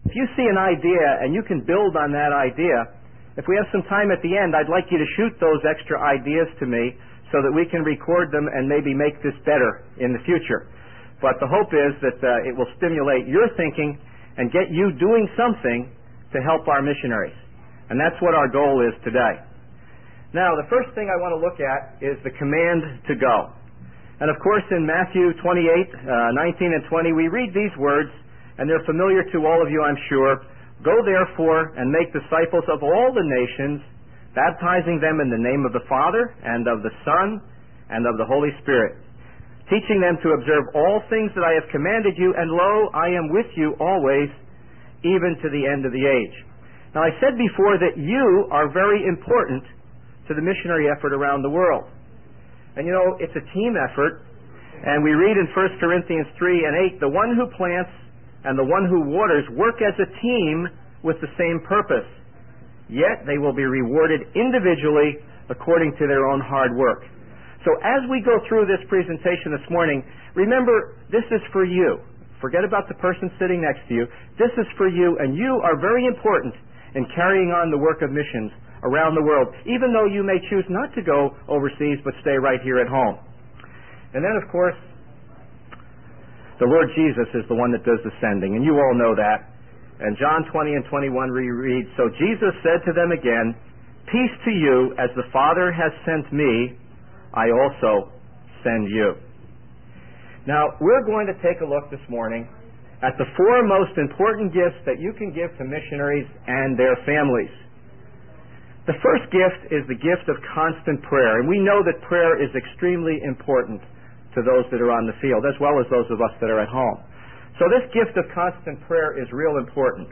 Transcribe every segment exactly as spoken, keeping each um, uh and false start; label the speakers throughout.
Speaker 1: If you see an idea and you can build on that idea, if we have some time at the end, I'd like you to shoot those extra ideas to me so that we can record them and maybe make this better in the future. But the hope is that uh, it will stimulate your thinking and get you doing something to help our missionaries. And that's what our goal is today. Now, the first thing I want to look at is the command to go. And of course, in Matthew twenty-eight, uh, nineteen and twenty, we read these words, and they're familiar to all of you, I'm sure. Go therefore and make disciples of all the nations, baptizing them in the name of the Father and of the Son and of the Holy Spirit, teaching them to observe all things that I have commanded you, and lo, I am with you always, even to the end of the age. Now, I said before that you are very important to the missionary effort around the world. And you know, it's a team effort, and we read in First Corinthians three and eight, the one who plants and the one who waters work as a team with the same purpose. Yet they will be rewarded individually according to their own hard work. So as we go through this presentation this morning, remember, this is for you. Forget about the person sitting next to you. This is for you, and you are very important in carrying on the work of missions around the world, even though you may choose not to go overseas but stay right here at home. And then, of course, the Lord Jesus is the one that does the sending, and you all know that. And John twenty and twenty-one we read, so Jesus said to them again, peace to you, as the Father has sent me, I also send you. Now, we're going to take a look this morning at the four most important gifts that you can give to missionaries and their families. The first gift is the gift of constant prayer, and we know that prayer is extremely important to those that are on the field, as well as those of us that are at home. So this gift of constant prayer is real important.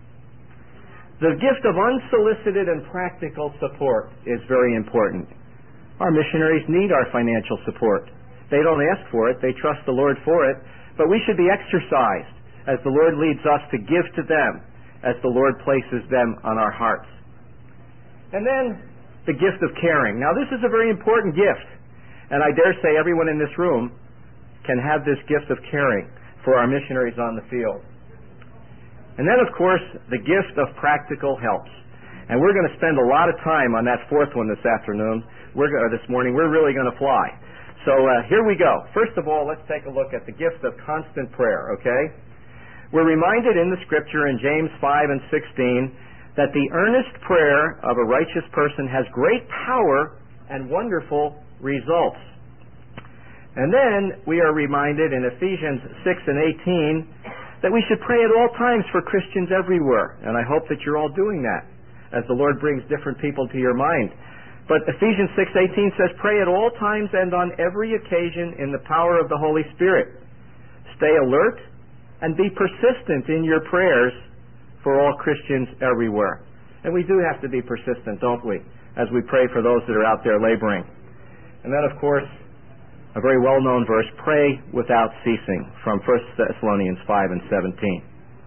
Speaker 1: The gift of unsolicited and practical support is very important. Our missionaries need our financial support. They don't ask for it, they trust the Lord for it, but we should be exercised as the Lord leads us to give to them, as the Lord places them on our hearts. And then the gift of caring. Now, this is a very important gift, and I dare say everyone in this room can have this gift of caring for our missionaries on the field. And then, of course, the gift of practical helps. And we're going to spend a lot of time on that fourth one this afternoon, we're, or this morning. We're really going to fly. So uh, here we go. First of all, let's take a look at the gift of constant prayer, okay? We're reminded in the Scripture in James five and sixteen that the earnest prayer of a righteous person has great power and wonderful results. And then we are reminded in Ephesians six and eighteen that we should pray at all times for Christians everywhere. And I hope that you're all doing that as the Lord brings different people to your mind. But Ephesians six eighteen says, pray at all times and on every occasion in the power of the Holy Spirit. Stay alert and be persistent in your prayers for all Christians everywhere. And we do have to be persistent, don't we, as we pray for those that are out there laboring. And then, of course, a very well-known verse, pray without ceasing, from First Thessalonians five and seventeen.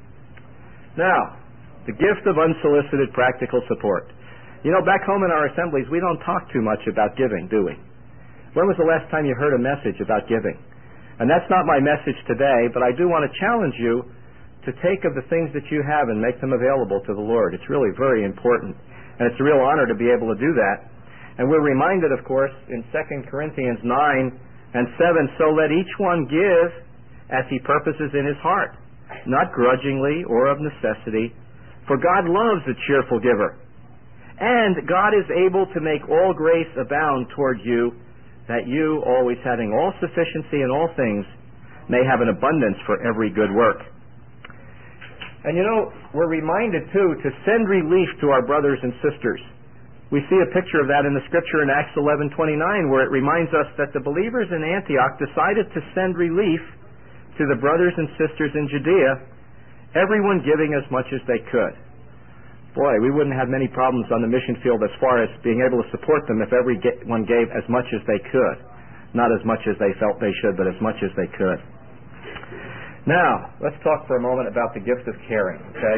Speaker 1: Now, the gift of unsolicited practical support. You know, back home in our assemblies, we don't talk too much about giving, do we? When was the last time you heard a message about giving? And that's not my message today, but I do want to challenge you to take of the things that you have and make them available to the Lord. It's really very important, and it's a real honor to be able to do that. And we're reminded, of course, in Second Corinthians nine and seven, so let each one give as he purposes in his heart, not grudgingly or of necessity, for God loves a cheerful giver. And God is able to make all grace abound toward you, that you, always having all sufficiency in all things, may have an abundance for every good work. And you know, we're reminded, too, to send relief to our brothers and sisters. We see a picture of that in the Scripture in Acts eleven twenty-nine, where it reminds us that the believers in Antioch decided to send relief to the brothers and sisters in Judea, everyone giving as much as they could. Boy, we wouldn't have many problems on the mission field as far as being able to support them if everyone gave as much as they could. Not as much as they felt they should, but as much as they could. Now, let's talk for a moment about the gift of caring, okay?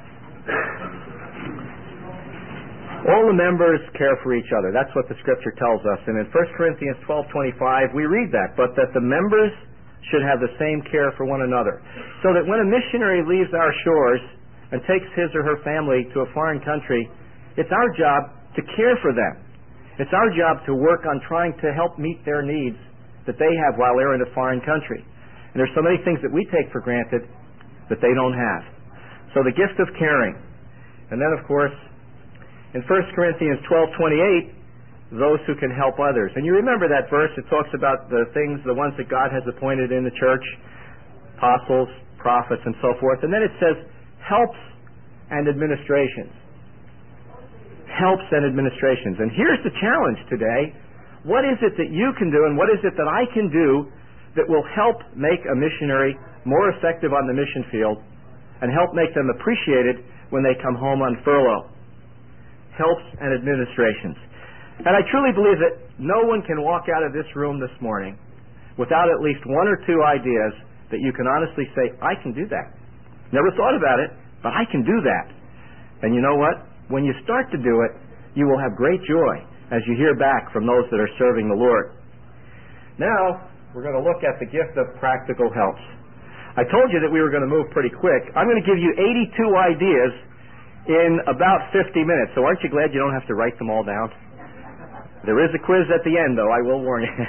Speaker 1: All the members care for each other. That's what the Scripture tells us. And in First Corinthians twelve twenty-five, we read that, but that the members should have the same care for one another. So that when a missionary leaves our shores, and takes his or her family to a foreign country, it's our job to care for them. It's our job to work on trying to help meet their needs that they have while they're in a foreign country. And there's so many things that we take for granted that they don't have. So the gift of caring. And then, of course, in First Corinthians twelve twenty-eight, those who can help others. And you remember that verse, it talks about the things, the ones that God has appointed in the church, apostles, prophets, and so forth. And then it says, helps and administrations. Helps and administrations. And here's the challenge today. What is it that you can do and what is it that I can do that will help make a missionary more effective on the mission field and help make them appreciated when they come home on furlough? Helps and administrations. And I truly believe that no one can walk out of this room this morning without at least one or two ideas that you can honestly say, I can do that. Never thought about it, but I can do that. And you know what? When you start to do it, you will have great joy as you hear back from those that are serving the Lord. Now, we're going to look at the gift of practical helps. I told you that we were going to move pretty quick. I'm going to give you eighty-two ideas in about fifty minutes. So aren't you glad you don't have to write them all down? There is a quiz at the end, though, I will warn you.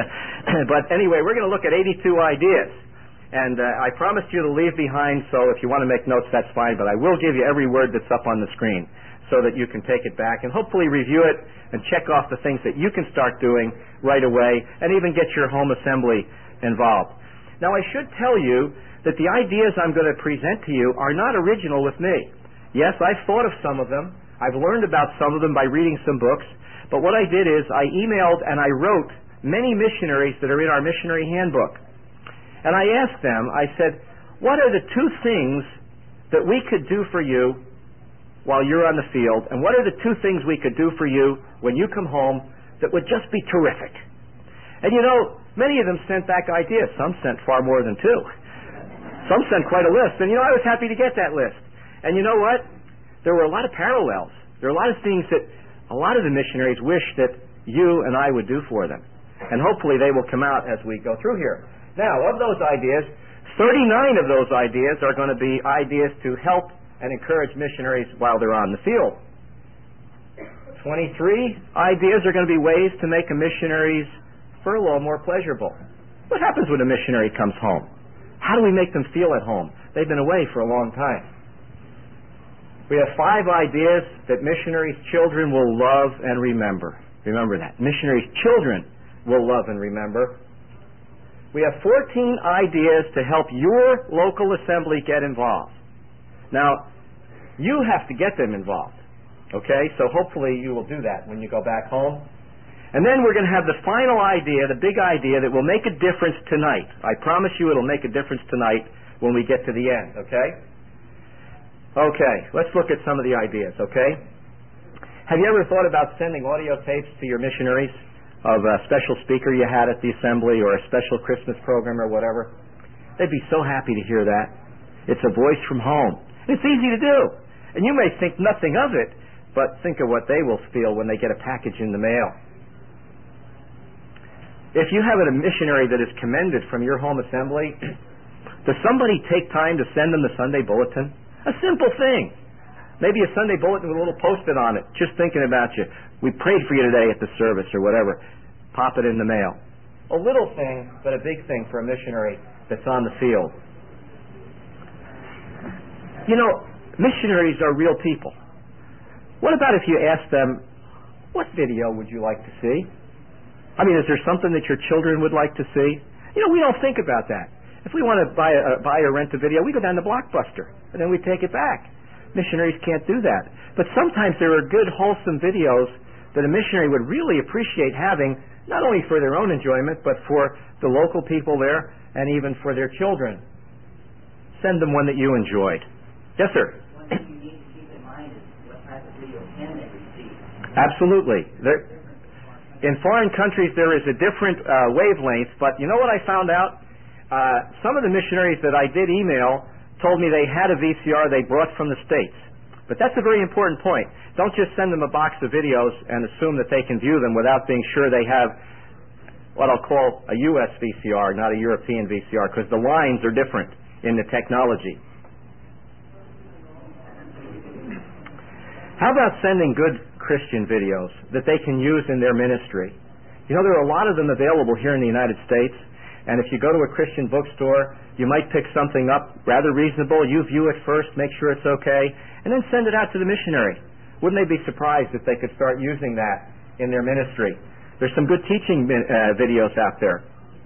Speaker 1: But anyway, we're going to look at eighty-two ideas. And uh, I promised you to leave behind, so if you want to make notes, that's fine. But I will give you every word that's up on the screen so that you can take it back and hopefully review it and check off the things that you can start doing right away and even get your home assembly involved. Now, I should tell you that the ideas I'm going to present to you are not original with me. Yes, I've thought of some of them. I've learned about some of them by reading some books. But what I did is I emailed and I wrote many missionaries that are in our missionary handbook. And I asked them, I said, what are the two things that we could do for you while you're on the field? And what are the two things we could do for you when you come home that would just be terrific? And you know, many of them sent back ideas. Some sent far more than two. Some sent quite a list. And you know, I was happy to get that list. And you know what? There were a lot of parallels. There were a lot of things that a lot of the missionaries wish that you and I would do for them. And hopefully they will come out as we go through here. Now, of those ideas, thirty-nine of those ideas are going to be ideas to help and encourage missionaries while they're on the field. twenty-three ideas are going to be ways to make a missionary's furlough more pleasurable. What happens when a missionary comes home? How do we make them feel at home? They've been away for a long time. We have five ideas that missionaries' children will love and remember. Remember that. Missionaries' children will love and remember. We have fourteen ideas to help your local assembly get involved. Now, you have to get them involved. Okay? So hopefully you will do that when you go back home. And then we're going to have the final idea, the big idea that will make a difference tonight. I promise you it'll make a difference tonight when we get to the end. Okay? Okay, let's look at some of the ideas, okay? Have you ever thought about sending audio tapes to your missionaries of a special speaker you had at the assembly or a special Christmas program or whatever? They'd be so happy to hear that. It's a voice from home. It's easy to do. And you may think nothing of it, but think of what they will feel when they get a package in the mail. If you have a missionary that is commended from your home assembly, does somebody take time to send them the Sunday bulletin? A simple thing. Maybe a Sunday bulletin with a little post-it on it, just thinking about you. We prayed for you today at the service or whatever. Pop it in the mail. A little thing, but a big thing for a missionary that's on the field. You know, missionaries are real people. What about if you ask them, what video would you like to see? I mean, is there something that your children would like to see? You know, we don't think about that. If we want to buy a, buy or rent a video, we go down to Blockbuster, and then we take it back. Missionaries can't do that. But sometimes there are good, wholesome videos that a missionary would really appreciate having, not only for their own enjoyment, but for the local people there, and even for their children. Send them one that you enjoyed. Yes, sir?
Speaker 2: One thing you need to keep in mind is what type of video can they receive.
Speaker 1: Absolutely. There, in foreign countries, there is a different uh, wavelength, but you know what I found out? Uh, some of the missionaries that I did email told me they had a V C R they brought from the States. But that's a very important point. Don't just send them a box of videos and assume that they can view them without being sure they have what I'll call a U S V C R, not a European V C R, because the lines are different in the technology. How about sending good Christian videos that they can use in their ministry? You know, there are a lot of them available here in the United States, and if you go to a Christian bookstore, you might pick something up rather reasonable. You view it first, make sure it's okay, and then send it out to the missionary. Wouldn't they be surprised if they could start using that in their ministry? There's some good teaching uh, videos out there.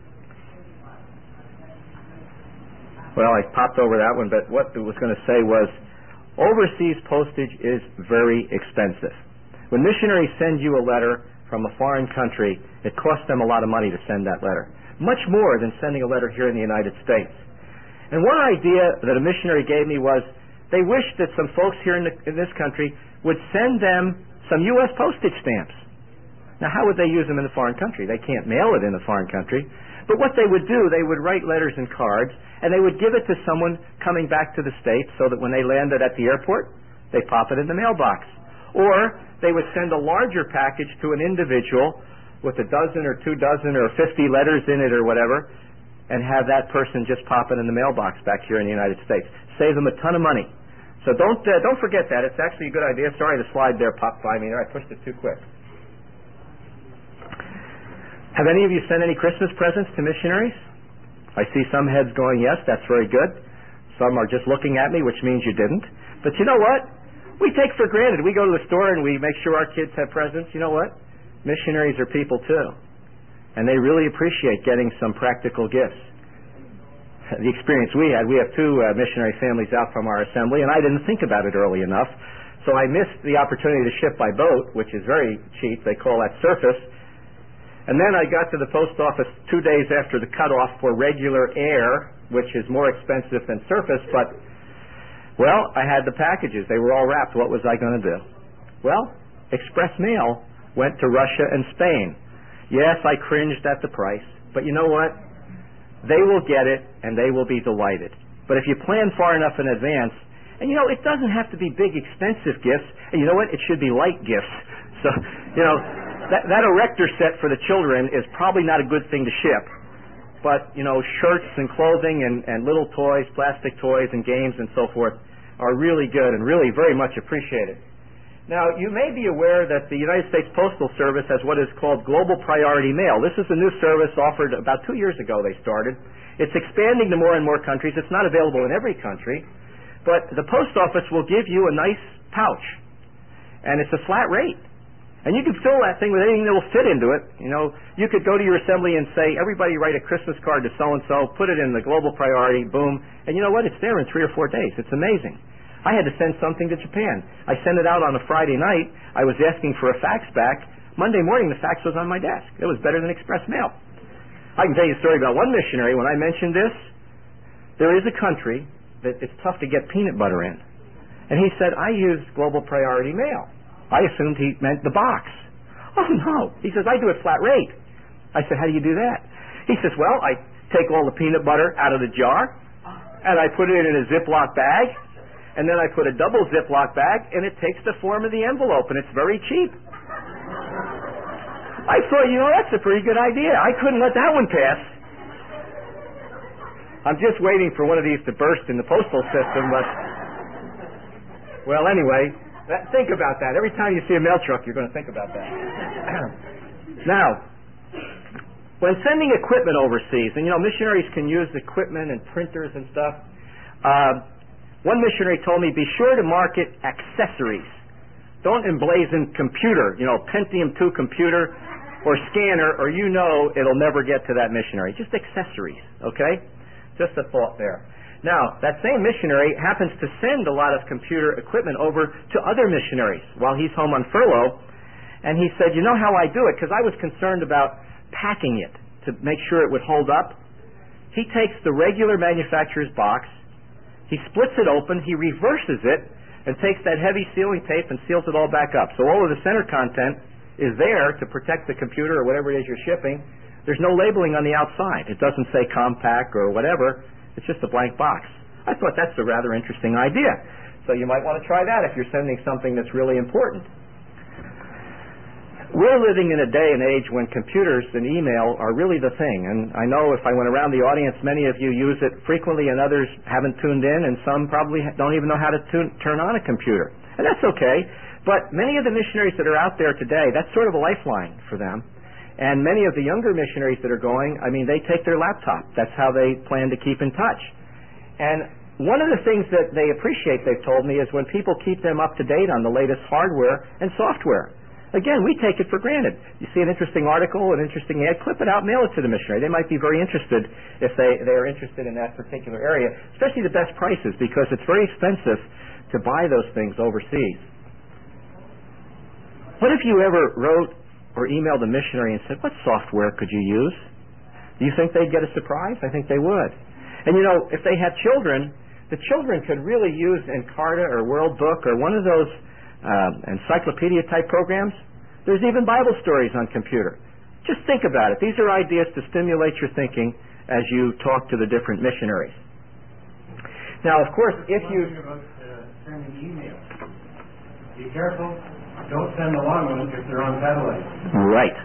Speaker 1: Well, I popped over that one, but what I was going to say was overseas postage is very expensive. When missionaries send you a letter from a foreign country, it costs them a lot of money to send that letter. Much more than sending a letter here in the United States. And one idea that a missionary gave me was they wished that some folks here in, the, in this country would send them some U S postage stamps. Now, how would they use them in a foreign country? They can't mail it in a foreign country. But what they would do, they would write letters and cards, and they would give it to someone coming back to the States so that when they landed at the airport, they pop it in the mailbox. Or they would send a larger package to an individual with a dozen or two dozen or fifty letters in it or whatever, and have that person just pop it in the mailbox back here in the United States. Save them a ton of money. So don't uh, don't forget that. It's actually a good idea. Sorry, the slide there popped by me there. I pushed it too quick. Have any of you sent any Christmas presents to missionaries? I see some heads going, yes, that's very good. Some are just looking at me, which means you didn't. But you know what? We take for granted. We go to the store and we make sure our kids have presents. You know what? Missionaries are people too. And they really appreciate getting some practical gifts. The experience we had, we have two uh, missionary families out from our assembly, and I didn't think about it early enough. So I missed the opportunity to ship by boat, which is very cheap. They call that surface. And then I got to the post office two days after the cutoff for regular air, which is more expensive than surface, but, well, I had the packages. They were all wrapped. What was I going to do? Well, express mail went to Russia and Spain. Yes, I cringed at the price, but you know what? They will get it, and they will be delighted. But if you plan far enough in advance, and you know, it doesn't have to be big, expensive gifts, and you know what? It should be light gifts. So, you know, that, that erector set for the children is probably not a good thing to ship. But, you know, shirts and clothing and, and little toys, plastic toys and games and so forth are really good and really very much appreciated. Now, you may be aware that the United States Postal Service has what is called Global Priority Mail. This is a new service offered about two years ago they started. It's expanding to more and more countries. It's not available in every country. But the post office will give you a nice pouch. And it's a flat rate. And you can fill that thing with anything that will fit into it. You know, you could go to your assembly and say, everybody write a Christmas card to so-and-so, put it in the Global Priority, boom. And you know what? It's there in three or four days. It's amazing. I had to send something to Japan. I sent it out on a Friday night. I was asking for a fax back. Monday morning, the fax was on my desk. It was better than express mail. I can tell you a story about one missionary. When I mentioned this, there is a country that it's tough to get peanut butter in. And he said, I use Global Priority Mail. I assumed he meant the box. Oh, no. He says, I do it flat rate. I said, how do you do that? He says, well, I take all the peanut butter out of the jar, and I put it in a Ziploc bag, and then I put a double Ziploc bag, and it takes the form of the envelope, and it's very cheap. I thought, you know, that's a pretty good idea. I couldn't let that one pass. I'm just waiting for one of these to burst in the postal system, but, well, anyway, that, think about that. Every time you see a mail truck, you're going to think about that. Now, when sending equipment overseas, and, you know, missionaries can use equipment and printers and stuff, uh, one missionary told me, be sure to market accessories. Don't emblazon computer, you know, Pentium two computer or scanner, or you know it'll never get to that missionary. Just accessories, okay? Just a thought there. Now, that same missionary happens to send a lot of computer equipment over to other missionaries while he's home on furlough, and he said, you know how I do it? Because I was concerned about packing it to make sure it would hold up. He takes the regular manufacturer's box, he splits it open, he reverses it, and takes that heavy sealing tape and seals it all back up. So all of the center content is there to protect the computer or whatever it is you're shipping. There's no labeling on the outside. It doesn't say compact or whatever. It's just a blank box. I thought that's a rather interesting idea. So you might want to try that if you're sending something that's really important. We're living in a day and age when computers and email are really the thing. And I know if I went around the audience, many of you use it frequently and others haven't tuned in, and some probably don't even know how to tune, turn on a computer. And that's okay. But many of the missionaries that are out there today, that's sort of a lifeline for them. And many of the younger missionaries that are going, I mean, they take their laptop. That's how they plan to keep in touch. And one of the things that they appreciate, they've told me, is when people keep them up to date on the latest hardware and software. Again, we take it for granted. You see an interesting article, an interesting ad, clip it out, mail it to the missionary. They might be very interested if they, they are interested in that particular area, especially the best prices, because it's very expensive to buy those things overseas. What if you ever wrote or emailed a missionary and said, what software could you use? Do you think they'd get a surprise? I think they would. And you know, if they had children, the children could really use Encarta or World Book or one of those um, encyclopedia-type programs. There's even Bible stories on computer. Just think about it. These are ideas to stimulate your thinking as you talk to the different missionaries. Now, of course, if you...
Speaker 3: About, uh, sending emails. Be careful. Don't send the long ones if they're on satellite.
Speaker 1: Right.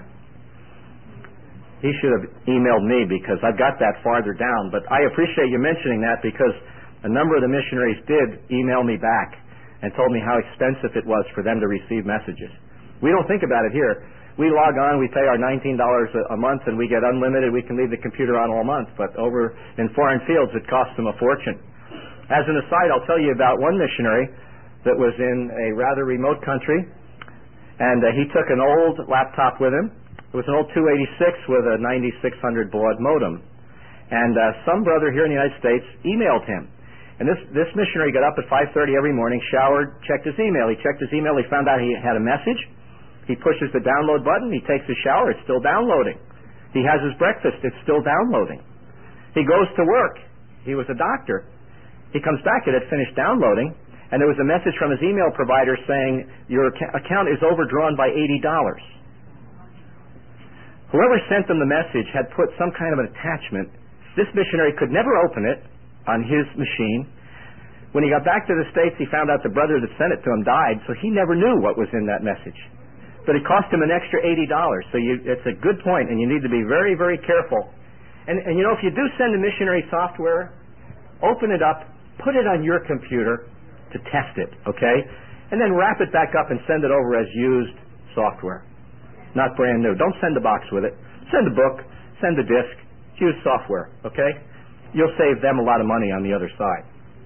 Speaker 1: He should have emailed me because I've got that farther down. But I appreciate you mentioning that because a number of the missionaries did email me back and told me how expensive it was for them to receive messages. We don't think about it here. We log on, we pay our nineteen dollars a month, and we get unlimited. We can leave the computer on all month. But over in foreign fields, it costs them a fortune. As an aside, I'll tell you about one missionary that was in a rather remote country, and uh, he took an old laptop with him. It was an old two eighty-six with a ninety-six hundred baud modem. And uh, some brother here in the United States emailed him. And this, this missionary got up at five thirty every morning, showered, checked his email. He checked his email. He found out he had a message. He pushes the download button. He takes a shower. It's still downloading. He has his breakfast. It's still downloading. He goes to work. He was a doctor. He comes back. It had finished downloading. And there was a message from his email provider saying, your account is overdrawn by eighty dollars. Whoever sent them the message had put some kind of an attachment. This missionary could never open it on his machine. When he got back to the States, he found out the brother that sent it to him died, so he never knew what was in that message. But it cost him an extra eighty dollars. So you, it's a good point, and you need to be very, very careful. And, and you know, if you do send a missionary software, open it up, put it on your computer to test it, okay? And then wrap it back up and send it over as used software. Not brand new. Don't send a box with it. Send a book, send a disc, use software, okay? You'll save them a lot of money on the other side.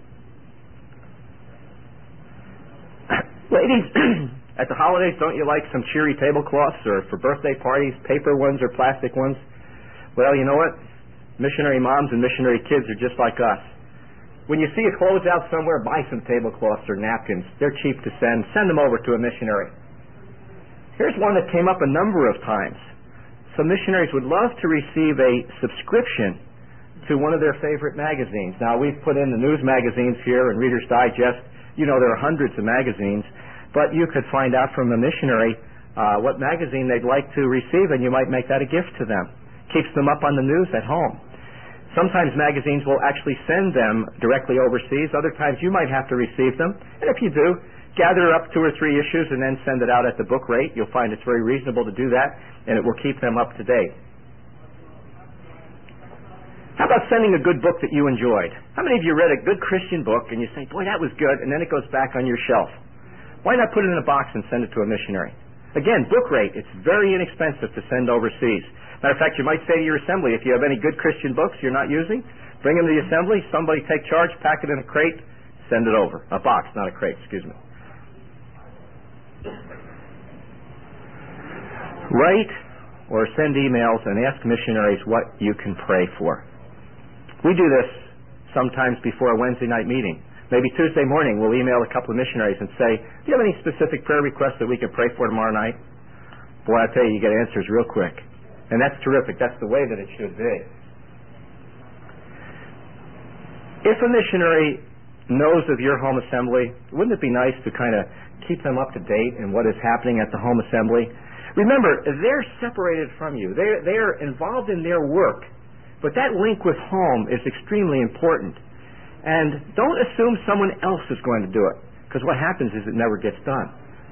Speaker 1: Ladies, at the holidays, don't you like some cheery tablecloths, or for birthday parties, paper ones or plastic ones? Well, you know what? Missionary moms and missionary kids are just like us. When you see a closeout somewhere, buy some tablecloths or napkins. They're cheap to send. Send them over to a missionary. Here's one that came up a number of times. Some missionaries would love to receive a subscription to one of their favorite magazines. Now, we've put in the news magazines here and Reader's Digest. You know, there are hundreds of magazines. But you could find out from a missionary uh, what magazine they'd like to receive, and you might make that a gift to them. Keeps them up on the news at home. Sometimes magazines will actually send them directly overseas. Other times you might have to receive them. And if you do, gather up two or three issues and then send it out at the book rate. You'll find it's very reasonable to do that, and it will keep them up to date. How about sending a good book that you enjoyed? How many of you read a good Christian book and you say, boy, that was good, and then it goes back on your shelf? Why not put it in a box and send it to a missionary? Again, book rate. It's very inexpensive to send overseas. Matter of fact, you might say to your assembly, if you have any good Christian books you're not using, bring them to the assembly, somebody take charge, pack it in a crate, send it over. A box, not a crate, excuse me. Write or send emails and ask missionaries what you can pray for. We do this sometimes before a Wednesday night meeting. Maybe Tuesday morning we'll email a couple of missionaries and say, do you have any specific prayer requests that we can pray for tomorrow night? Boy, I tell you, you get answers real quick. And that's terrific. That's the way that it should be. If a missionary knows of your home assembly, wouldn't it be nice to kind of keep them up to date in what is happening at the home assembly? Remember, they're separated from you. They're, they're involved in their work. But that link with home is extremely important. And don't assume someone else is going to do it, because what happens is it never gets done.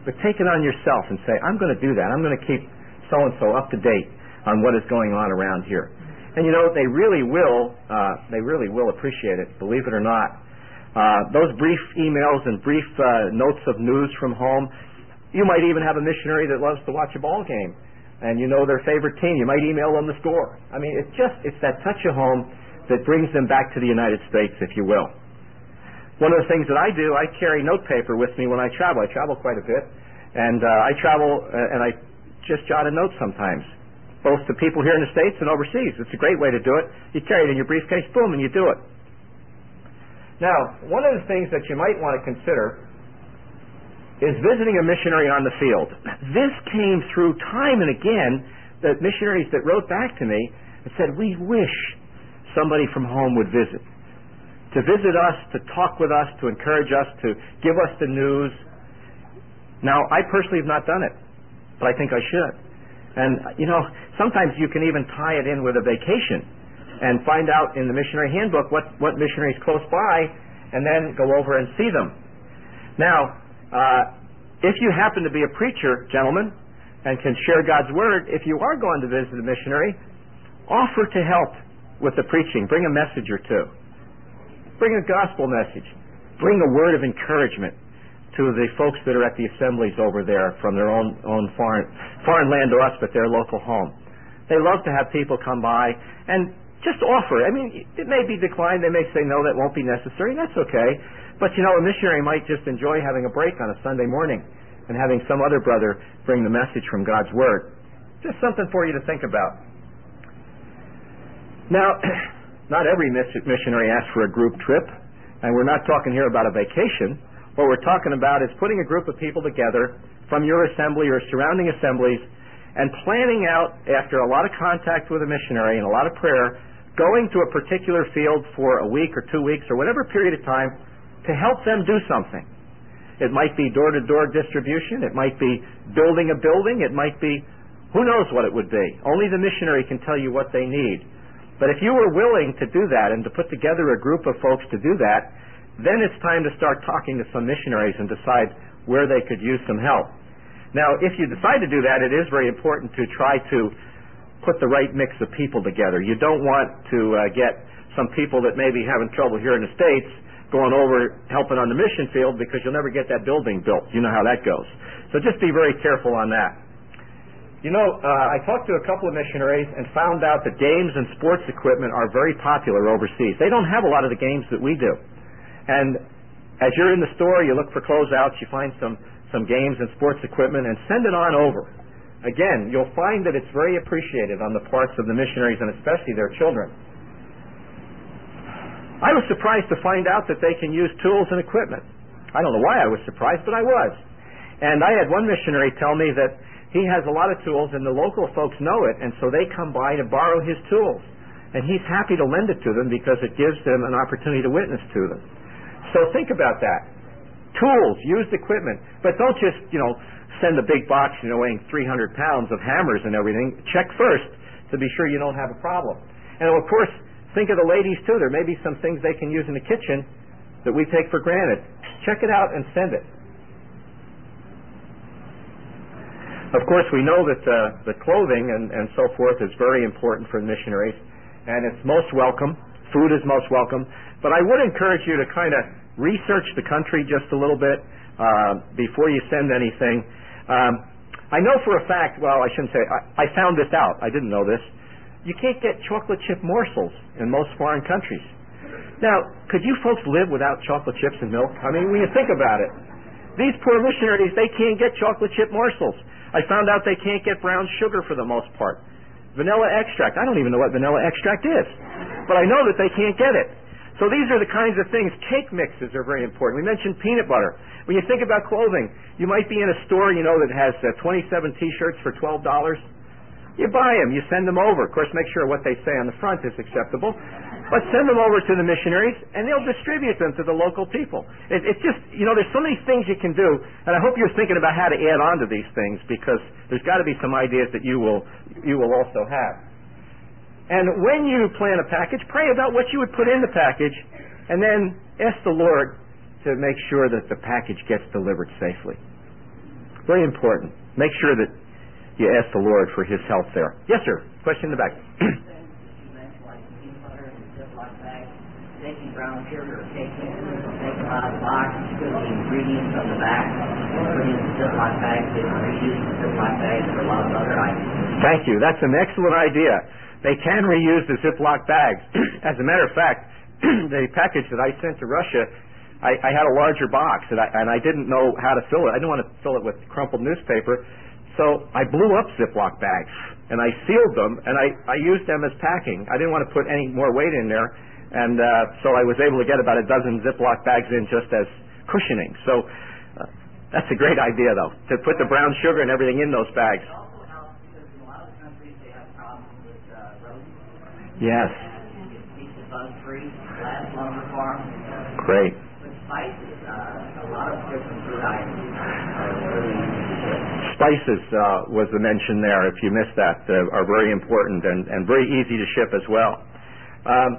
Speaker 1: but take it on yourself and say, I'm going to do that. I'm going to keep so-and-so up to date on what is going on around here. And you know, they really will, uh, they really will appreciate it, believe it or not. Uh, those brief emails and brief uh, notes of news from home. You might even have a missionary that loves to watch a ball game, and you know their favorite team. You might email them the score. I mean, it's just, it's that touch of home that brings them back to the United States, if you will. One of the things that I do, I carry note paper with me when I travel. I travel quite a bit, and uh, I travel uh, and I just jot a note sometimes, both to people here in the States and overseas. It's a great way to do it. You carry it in your briefcase, boom, and you do it. Now, one of the things that you might want to consider is visiting a missionary on the field. This came through time and again, that missionaries that wrote back to me and said, we wish somebody from home would visit. To visit us, to talk with us, to encourage us, to give us the news. Now, I personally have not done it, but I think I should. And, you know, sometimes you can even tie it in with a vacation and find out in the missionary handbook what, what missionaries close by and then go over and see them. Now, uh, if you happen to be a preacher, gentlemen, and can share God's Word, if you are going to visit a missionary, offer to help with the preaching. Bring a message or two. Bring a gospel message. Bring a word of encouragement to the folks that are at the assemblies over there from their own, own foreign, foreign land to us, but their local home. They love to have people come by and just offer. I mean, it may be declined. They may say, no, that won't be necessary. That's okay. But, you know, a missionary might just enjoy having a break on a Sunday morning and having some other brother bring the message from God's Word. Just something for you to think about. Now, not every missionary asks for a group trip, and we're not talking here about a vacation. What we're talking about is putting a group of people together from your assembly or surrounding assemblies and planning out, after a lot of contact with a missionary and a lot of prayer, going to a particular field for a week or two weeks or whatever period of time to help them do something. It might be door-to-door distribution. It might be building a building. It might be, who knows what it would be. Only the missionary can tell you what they need. But if you were willing to do that and to put together a group of folks to do that, then it's time to start talking to some missionaries and decide where they could use some help. Now, if you decide to do that, it is very important to try to put the right mix of people together. You don't want to uh, get some people that may be having trouble here in the States going over helping on the mission field because you'll never get that building built. You know how that goes. So just be very careful on that. You know, uh, I talked to a couple of missionaries and found out that games and sports equipment are very popular overseas. They don't have a lot of the games that we do. And as you're in the store, you look for closeouts, you find some, some games and sports equipment and send it on over. Again, you'll find that it's very appreciated on the parts of the missionaries and especially their children. I was surprised to find out that they can use tools and equipment. I don't know why I was surprised, but I was. And I had one missionary tell me that he has a lot of tools and the local folks know it, and so they come by to borrow his tools. And he's happy to lend it to them because it gives them an opportunity to witness to them. So think about that. Tools, used equipment, but don't just, you know, send a big box, you know, weighing three hundred pounds of hammers and everything. Check first to be sure you don't have a problem. And of course, think of the ladies too. There may be some things they can use in the kitchen that we take for granted. Check it out and send it. Of course, we know that uh, the clothing and, and so forth is very important for missionaries, and it's most welcome. Food is most welcome. But I would encourage you to kind of research the country just a little bit uh, before you send anything. Um, I know for a fact, well, I shouldn't say, I, I found this out. I didn't know this. You can't get chocolate chip morsels in most foreign countries. Now, could you folks live without chocolate chips and milk? I mean, when you think about it, these poor missionaries, they can't get chocolate chip morsels. I found out they can't get brown sugar for the most part. Vanilla extract. I don't even know what vanilla extract is. But I know that they can't get it. So these are the kinds of things. Cake mixes are very important. We mentioned peanut butter. When you think about clothing, you might be in a store, you know, that has uh, twenty-seven T-shirts for twelve dollars. You buy them. You send them over. Of course, make sure what they say on the front is acceptable. But send them over to the missionaries, and they'll distribute them to the local people. It, it's just, you know, there's so many things you can do, and I hope you're thinking about how to add on to these things, because there's got to be some ideas that you will you will also have. And when you plan a package, pray about what you would put in the package, and then ask the Lord to make sure that the package gets delivered safely. Very important. Make sure that you ask the Lord for His help there. Yes, sir. Question in the back.
Speaker 2: Taking brown sugar, taking taking out of the box, put the ingredients on the back, put in the Ziploc bags, they can reuse the Ziploc bags for a lot of other items.
Speaker 1: Thank you. That's an excellent idea. They can reuse the Ziploc bags. As a matter of fact, the package that I sent to Russia, I, I had a larger box, and I, and I didn't know how to fill it. I didn't want to fill it with crumpled newspaper, so I blew up Ziploc bags, and I sealed them, and I, I used them as packing. I didn't want to put any more weight in there. And uh, so I was able to get about a dozen Ziploc bags in just as cushioning. So uh, that's a great idea, though, to put the brown sugar and everything in those bags.
Speaker 2: It also helps because in a lot of countries they have problems with uh, rodents.
Speaker 1: Yes.
Speaker 2: You get pieces bug-free, last longer for them.
Speaker 1: Great.
Speaker 2: With spices, uh, a lot of different food items are really easy to ship.
Speaker 1: Spices uh, was the mention there, if you missed that, uh, are very important and, and very easy to ship as well. Um,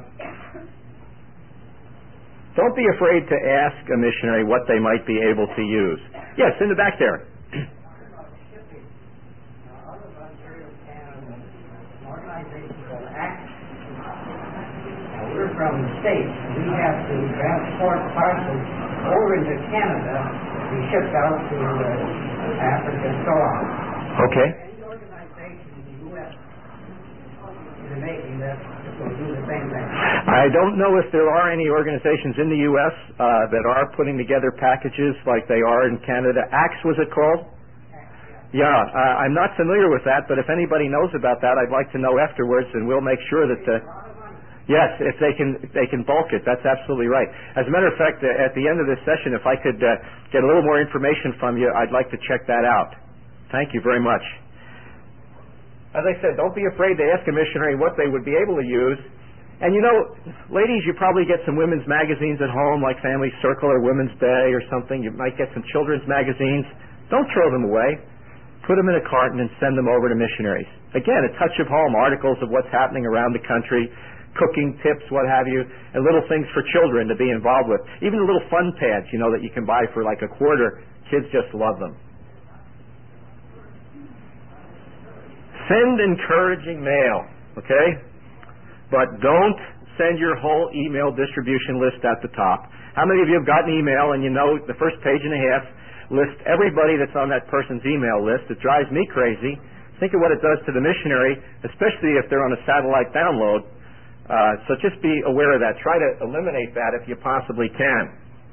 Speaker 1: Don't be afraid to ask a missionary what they might be able to use. Yes, in the back there.
Speaker 4: We're from the States. We have to transport parcels over into Canada to be shipped out to uh, Africa and so on.
Speaker 1: Okay.
Speaker 4: Any organization in the U S is making that will do the same thing.
Speaker 1: I don't know if there are any organizations in the U S uh, that are putting together packages like they are in Canada. ACTS, was it called? Yeah, uh, I'm not familiar with that, but if anybody knows about that, I'd like to know afterwards, and we'll make sure that. Uh, yes, if they can, if they can bulk it. That's absolutely right. As a matter of fact, uh, at the end of this session, if I could uh, get a little more information from you, I'd like to check that out. Thank you very much. As I said, don't be afraid to ask a missionary what they would be able to use. And you know, ladies, you probably get some women's magazines at home, like Family Circle or Women's Day or something. You might get some children's magazines. Don't throw them away. Put them in a carton and send them over to missionaries. Again, a touch of home, articles of what's happening around the country, cooking tips, what have you, and little things for children to be involved with. Even the little fun pads, you know, that you can buy for like a quarter. Kids just love them. Send encouraging mail, okay? But don't send your whole email distribution list at the top. How many of you have gotten email and you know the first page and a half lists everybody that's on that person's email list? It drives me crazy. Think of what it does to the missionary, especially if they're on a satellite download. Uh, so just be aware of that. Try to eliminate that if you possibly can.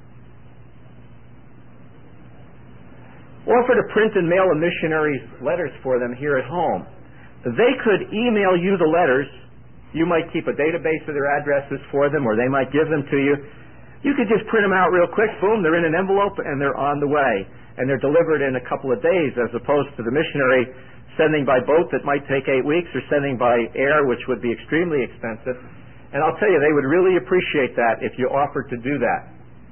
Speaker 1: Offer to print and mail a missionary's letters for them here at home. They could email you the letters. You might keep a database of their addresses for them, or they might give them to you. You could just print them out real quick. Boom, they're in an envelope, and they're on the way. And they're delivered in a couple of days, as opposed to the missionary sending by boat that might take eight weeks, or sending by air, which would be extremely expensive. And I'll tell you, they would really appreciate that if you offered to do that.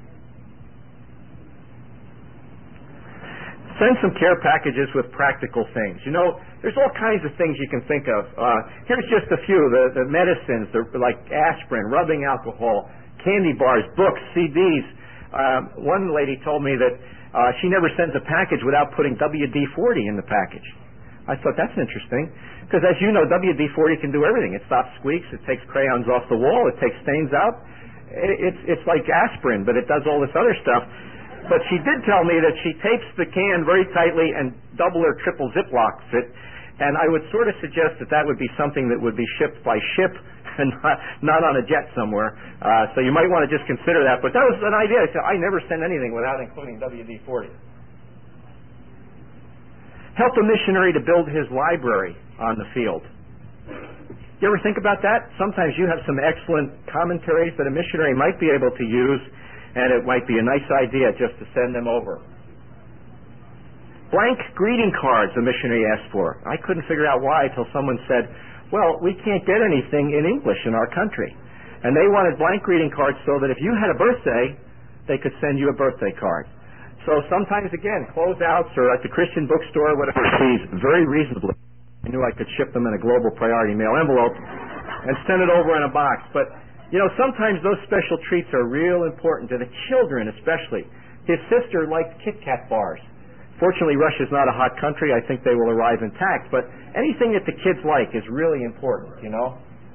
Speaker 1: Send some care packages with practical things. You know, there's all kinds of things you can think of. Uh, here's just a few. The, the medicines, the, like aspirin, rubbing alcohol, candy bars, books, C Ds. Uh, one lady told me that uh, she never sends a package without putting W D forty in the package. I thought that's interesting, because as you know, W D forty can do everything. It stops squeaks, it takes crayons off the wall, it takes stains out. It, it's, it's like aspirin, but it does all this other stuff. But she did tell me that she tapes the can very tightly and double or triple Ziplocs it. And I would sort of suggest that that would be something that would be shipped by ship and not, not on a jet somewhere. Uh, so you might want to just consider that. But that was an idea. I said, I never send anything without including W D forty. Help a missionary to build his library on the field. You ever think about that? Sometimes you have some excellent commentaries that a missionary might be able to use, and it might be a nice idea just to send them over. Blank greeting cards a missionary asked for. I couldn't figure out why until someone said, well, we can't get anything in English in our country. And they wanted blank greeting cards so that if you had a birthday, they could send you a birthday card. So sometimes, again, closeouts or at the Christian bookstore, whatever, fees very reasonably. I knew I could ship them in a global priority mail envelope and send it over in a box. But you know, sometimes those special treats are real important to the children especially. His sister liked Kit Kat bars. Fortunately, Russia's not a hot country. I think they will arrive intact. But anything that the kids like is really important, you know.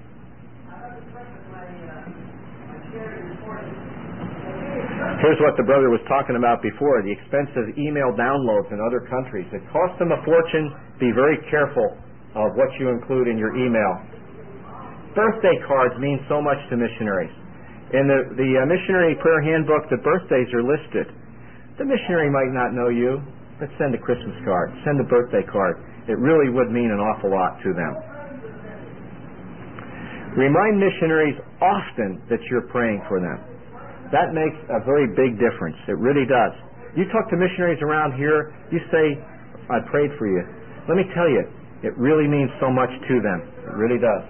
Speaker 1: Here's what the brother was talking about before, the expense of email downloads in other countries. It costs them a fortune. Be very careful of what you include in your email. Birthday cards mean so much to missionaries. In the, the uh, missionary prayer handbook, the birthdays are listed. The missionary might not know you, but send a Christmas card. Send a birthday card. It really would mean an awful lot to them. Remind missionaries often that you're praying for them. That makes a very big difference. It really does. You talk to missionaries around here, you say, I prayed for you. Let me tell you, it really means so much to them. It really does.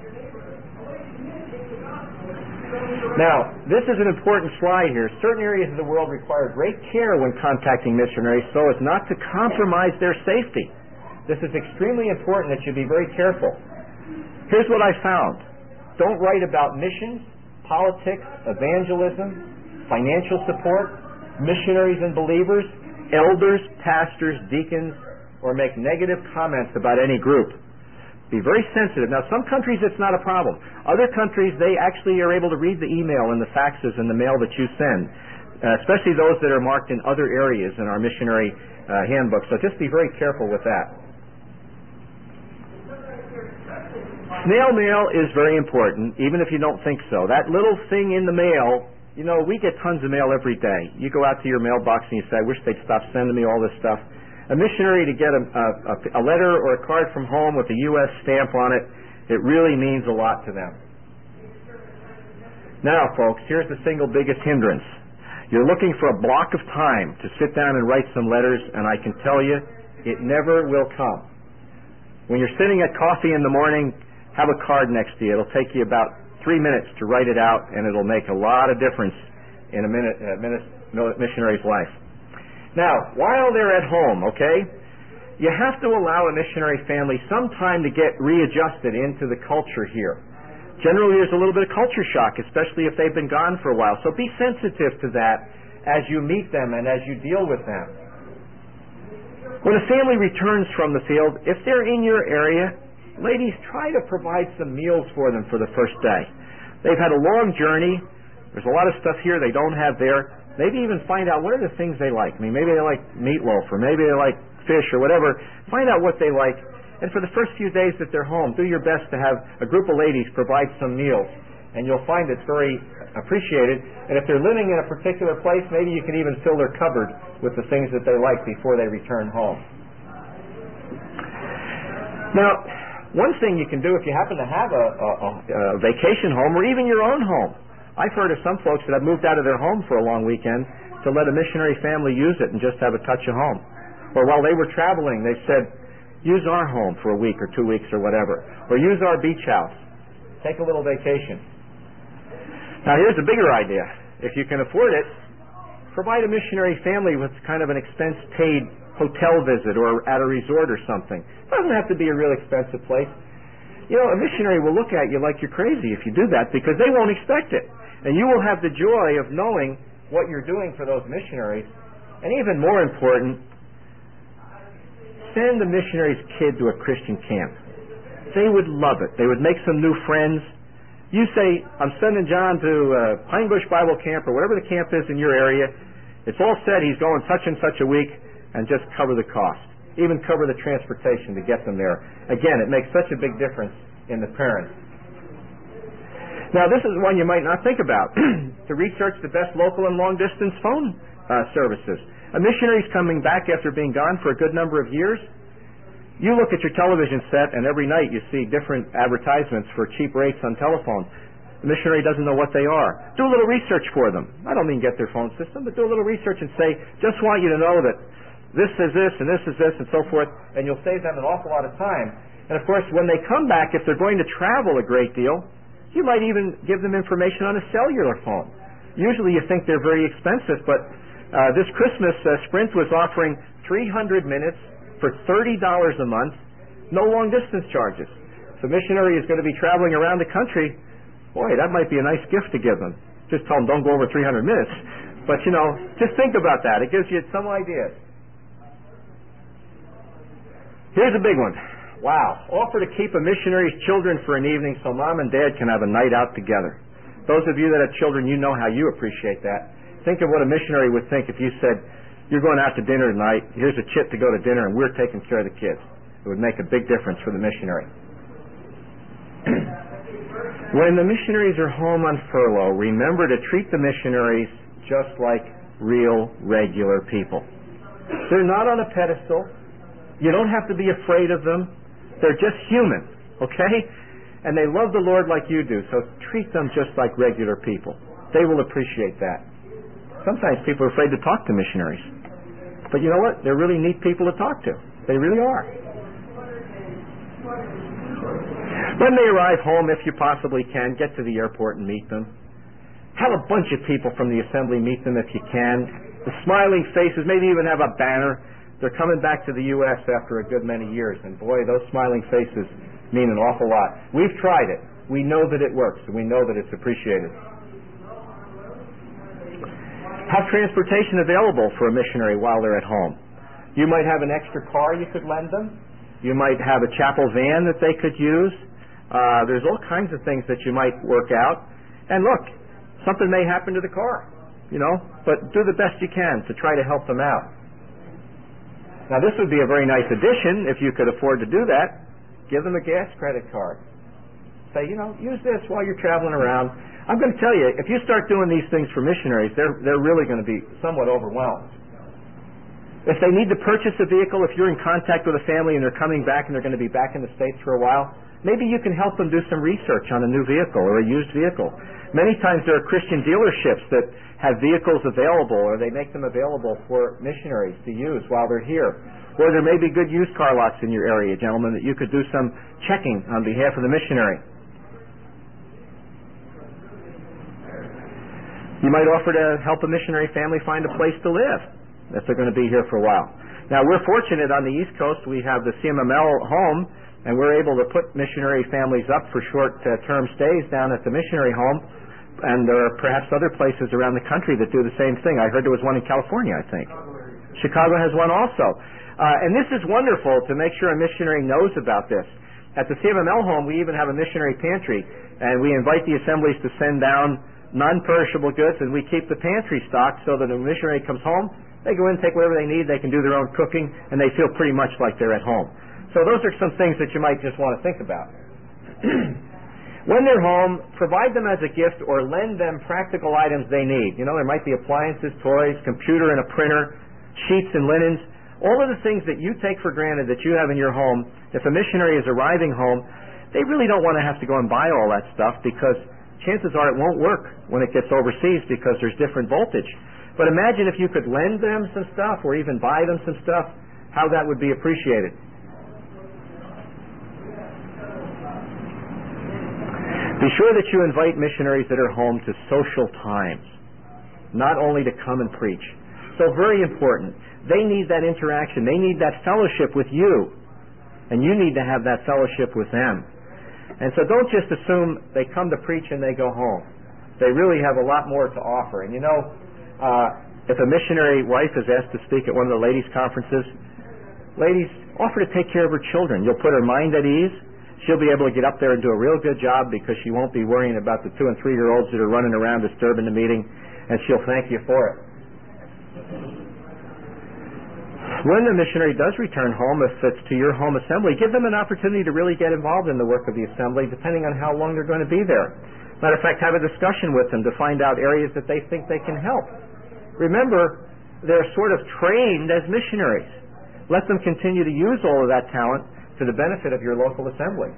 Speaker 1: Now, this is an important slide here. Certain areas of the world require great care when contacting missionaries so as not to compromise their safety. This is extremely important that you be very careful. Here's what I found. Don't write about missions, politics, evangelism, financial support, missionaries and believers, elders, pastors, deacons, or make negative comments about any group. Be very sensitive. Now, some countries it's not a problem. Other countries, they actually are able to read the email and the faxes and the mail that you send, uh, especially those that are marked in other areas in our missionary uh, handbook. So just be very careful with that. Snail mail is very important, even if you don't think so. That little thing in the mail, you know, we get tons of mail every day. You go out to your mailbox and you say, I wish they'd stop sending me all this stuff. A missionary to get a, a, a letter or a card from home with a U S stamp on it, it really means a lot to them. Now, folks, here's the single biggest hindrance. You're looking for a block of time to sit down and write some letters, and I can tell you, it never will come. When you're sitting at coffee in the morning, have a card next to you. It'll take you about three minutes to write it out, and it'll make a lot of difference in a minute, a minute, missionary's life. Now, while they're at home, okay, you have to allow a missionary family some time to get readjusted into the culture here. Generally, there's a little bit of culture shock, especially if they've been gone for a while. So be sensitive to that as you meet them and as you deal with them. When a family returns from the field, if they're in your area, ladies, try to provide some meals for them for the first day. They've had a long journey. There's a lot of stuff here they don't have there. Maybe even find out what are the things they like. I mean, maybe they like meatloaf, or maybe they like fish, or whatever. Find out what they like. And for the first few days that they're home, do your best to have a group of ladies provide some meals. And you'll find it's very appreciated. And if they're living in a particular place, maybe you can even fill their cupboard with the things that they like before they return home. Now, one thing you can do if you happen to have a, a, a vacation home, or even your own home. I've heard of some folks that have moved out of their home for a long weekend to let a missionary family use it and just have a touch of home. Or while they were traveling, they said, use our home for a week or two weeks or whatever. Or use our beach house. Take a little vacation. Now here's a bigger idea. If you can afford it, provide a missionary family with kind of an expense-paid hotel visit or at a resort or something. It doesn't have to be a real expensive place. You know, a missionary will look at you like you're crazy if you do that because they won't expect it. And you will have the joy of knowing what you're doing for those missionaries. And even more important, send the missionary's kid to a Christian camp. They would love it. They would make some new friends. You say, I'm sending John to uh, Pine Bush Bible Camp or whatever the camp is in your area. It's all set. He's going such and such a week, and just cover the cost. Even cover the transportation to get them there. Again, it makes such a big difference in the parents. Now, this is one you might not think about. To research the best local and long-distance phone uh, services. A missionary's coming back after being gone for a good number of years. You look at your television set, and every night you see different advertisements for cheap rates on telephone. The missionary doesn't know what they are. Do a little research for them. I don't mean get their phone system, but do a little research and say, just want you to know that this is this, and this is this, and so forth, and you'll save them an awful lot of time. And, of course, when they come back, if they're going to travel a great deal, you might even give them information on a cellular phone. Usually you think they're very expensive, but uh, this Christmas, uh, Sprint was offering three hundred minutes for thirty dollars a month, no long-distance charges. If a missionary is going to be traveling around the country, boy, that might be a nice gift to give them. Just tell them don't go over three hundred minutes. But, you know, just think about that. It gives you some ideas. Here's a big one. Wow. Offer to keep a missionary's children for an evening so mom and dad can have a night out together. Those of you that have children, you know how you appreciate that. Think of what a missionary would think if you said, you're going out to dinner tonight, here's a chit to go to dinner, and we're taking care of the kids. It would make a big difference for the missionary. When the missionaries are home on furlough, remember to treat the missionaries just like real, regular people. They're not on a pedestal. You don't have to be afraid of them. They're just human, okay? And they love the Lord like you do, so treat them just like regular people. They will appreciate that. Sometimes people are afraid to talk to missionaries. But you know what? They're really neat people to talk to. They really are. When they arrive home, if you possibly can, get to the airport and meet them. Have a bunch of people from the assembly meet them if you can. The smiling faces, maybe even have a banner. They're coming back to the U S after a good many years. And boy, those smiling faces mean an awful lot. We've tried it. We know that it works, and we know that it's appreciated. Have transportation available for a missionary while they're at home. You might have an extra car you could lend them. You might have a chapel van that they could use. Uh, there's all kinds of things that you might work out. And look, something may happen to the car, you know, but do the best you can to try to help them out. Now, this would be a very nice addition if you could afford to do that. Give them a gas credit card. Say, you know, use this while you're traveling around. I'm going to tell you, if you start doing these things for missionaries, they're, they're really going to be somewhat overwhelmed. If they need to purchase a vehicle, if you're in contact with a family and they're coming back and they're going to be back in the States for a while, maybe you can help them do some research on a new vehicle or a used vehicle. Many times there are Christian dealerships that have vehicles available, or they make them available for missionaries to use while they're here. Or there may be good used car lots in your area, gentlemen, that you could do some checking on behalf of the missionary. You might offer to help a missionary family find a place to live if they're going to be here for a while. Now, we're fortunate on the East Coast. We have the C M M L home, and we're able to put missionary families up for short-term uh, stays down at the missionary home. And there are perhaps other places around the country that do the same thing. I heard there was one in California, I think. Chicago has one also. Uh, and this is wonderful to make sure a missionary knows about this. At the C M M L home, we even have a missionary pantry, and we invite the assemblies to send down non-perishable goods, and we keep the pantry stocked so that when a missionary comes home, they go in, take whatever they need, they can do their own cooking, and they feel pretty much like they're at home. So those are some things that you might just want to think about. When they're home, provide them as a gift or lend them practical items they need. You know, there might be appliances, toys, computer and a printer, sheets and linens, all of the things that you take for granted that you have in your home. If a missionary is arriving home, they really don't want to have to go and buy all that stuff, because chances are it won't work when it gets overseas because there's different voltage. But imagine if you could lend them some stuff or even buy them some stuff, how that would be appreciated. Be sure that you invite missionaries that are home to social times, not only to come and preach. So very important. They need that interaction. They need that fellowship with you, and you need to have that fellowship with them. And so don't just assume they come to preach and they go home. They really have a lot more to offer. And you know, uh, if a missionary wife is asked to speak at one of the ladies' conferences, ladies, offer to take care of her children. You'll put her mind at ease. She'll be able to get up there and do a real good job, because she won't be worrying about the two and three year olds that are running around disturbing the meeting, and she'll thank you for it. When the missionary does return home, if it's to your home assembly, give them an opportunity to really get involved in the work of the assembly, depending on how long they're going to be there. Matter of fact, have a discussion with them to find out areas that they think they can help. Remember, they're sort of trained as missionaries. Let them continue to use all of that talent to the benefit of your local assembly.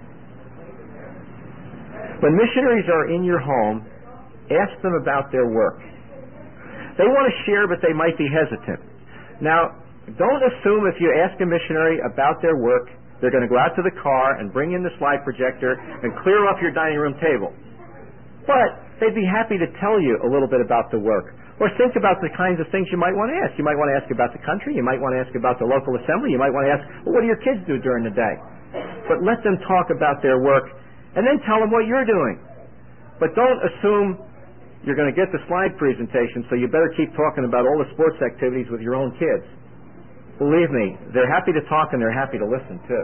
Speaker 1: When missionaries are in your home, ask them about their work. They want to share, but they might be hesitant. Now, don't assume if you ask a missionary about their work, they're going to go out to the car and bring in the slide projector and clear off your dining room table. But they'd be happy to tell you a little bit about the work. Or think about the kinds of things you might want to ask. You might want to ask about the country. You might want to ask about the local assembly. You might want to ask, well, what do your kids do during the day? But let them talk about their work, and then tell them what you're doing. But don't assume you're going to get the slide presentation, so you better keep talking about all the sports activities with your own kids. Believe me, they're happy to talk and they're happy to listen too.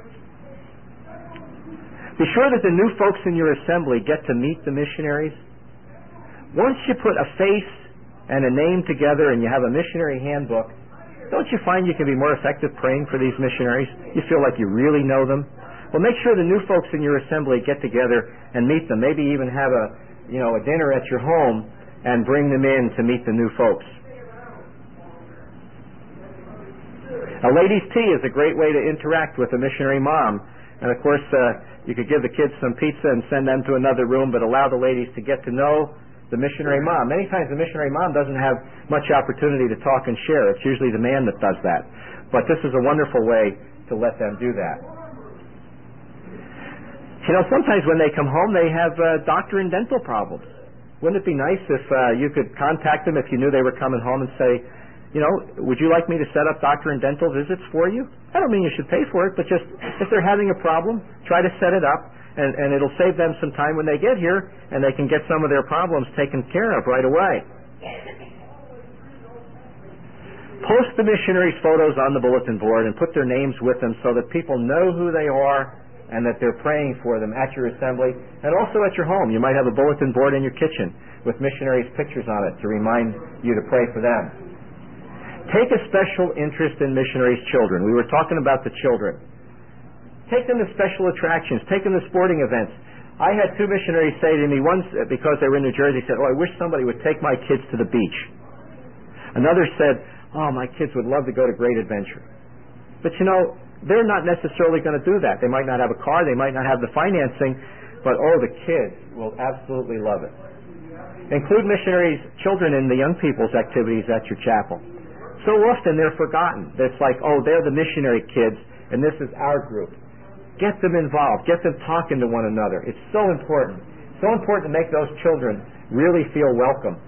Speaker 1: Be sure that the new folks in your assembly get to meet the missionaries. Once you put a face and a name together and you have a missionary handbook, don't you find you can be more effective praying for these missionaries? You feel like you really know them? Well, make sure the new folks in your assembly get together and meet them. Maybe even have a, you know, a dinner at your home and bring them in to meet the new folks. A ladies' tea is a great way to interact with a missionary mom. And of course, uh, you could give the kids some pizza and send them to another room, but allow the ladies to get to know the missionary mom. Many times the missionary mom doesn't have much opportunity to talk and share. It's usually the man that does that. But this is a wonderful way to let them do that. You know, sometimes when they come home, they have uh, doctor and dental problems. Wouldn't it be nice if uh, you could contact them if you knew they were coming home and say, you know, would you like me to set up doctor and dental visits for you? I don't mean you should pay for it, but just if they're having a problem, try to set it up, and, and it'll save them some time when they get here, and they can get some of their problems taken care of right away. Post the missionaries' photos on the bulletin board and put their names with them so that people know who they are and that they're praying for them at your assembly and also at your home. You might have a bulletin board in your kitchen with missionaries' pictures on it to remind you to pray for them. Take a special interest in missionaries' children. We were talking about the children. Take them to special attractions. Take them to sporting events. I had two missionaries say to me once, because they were in New Jersey, said, oh, I wish somebody would take my kids to the beach. Another said, oh, my kids would love to go to Great Adventure. But you know, they're not necessarily going to do that. They might not have a car. They might not have the financing. But, oh, the kids will absolutely love it. Include missionaries' children in the young people's activities at your chapel. So often they're forgotten. It's like, oh, they're the missionary kids, and this is our group. Get them involved. Get them talking to one another. It's so important. So important to make those children really feel welcome.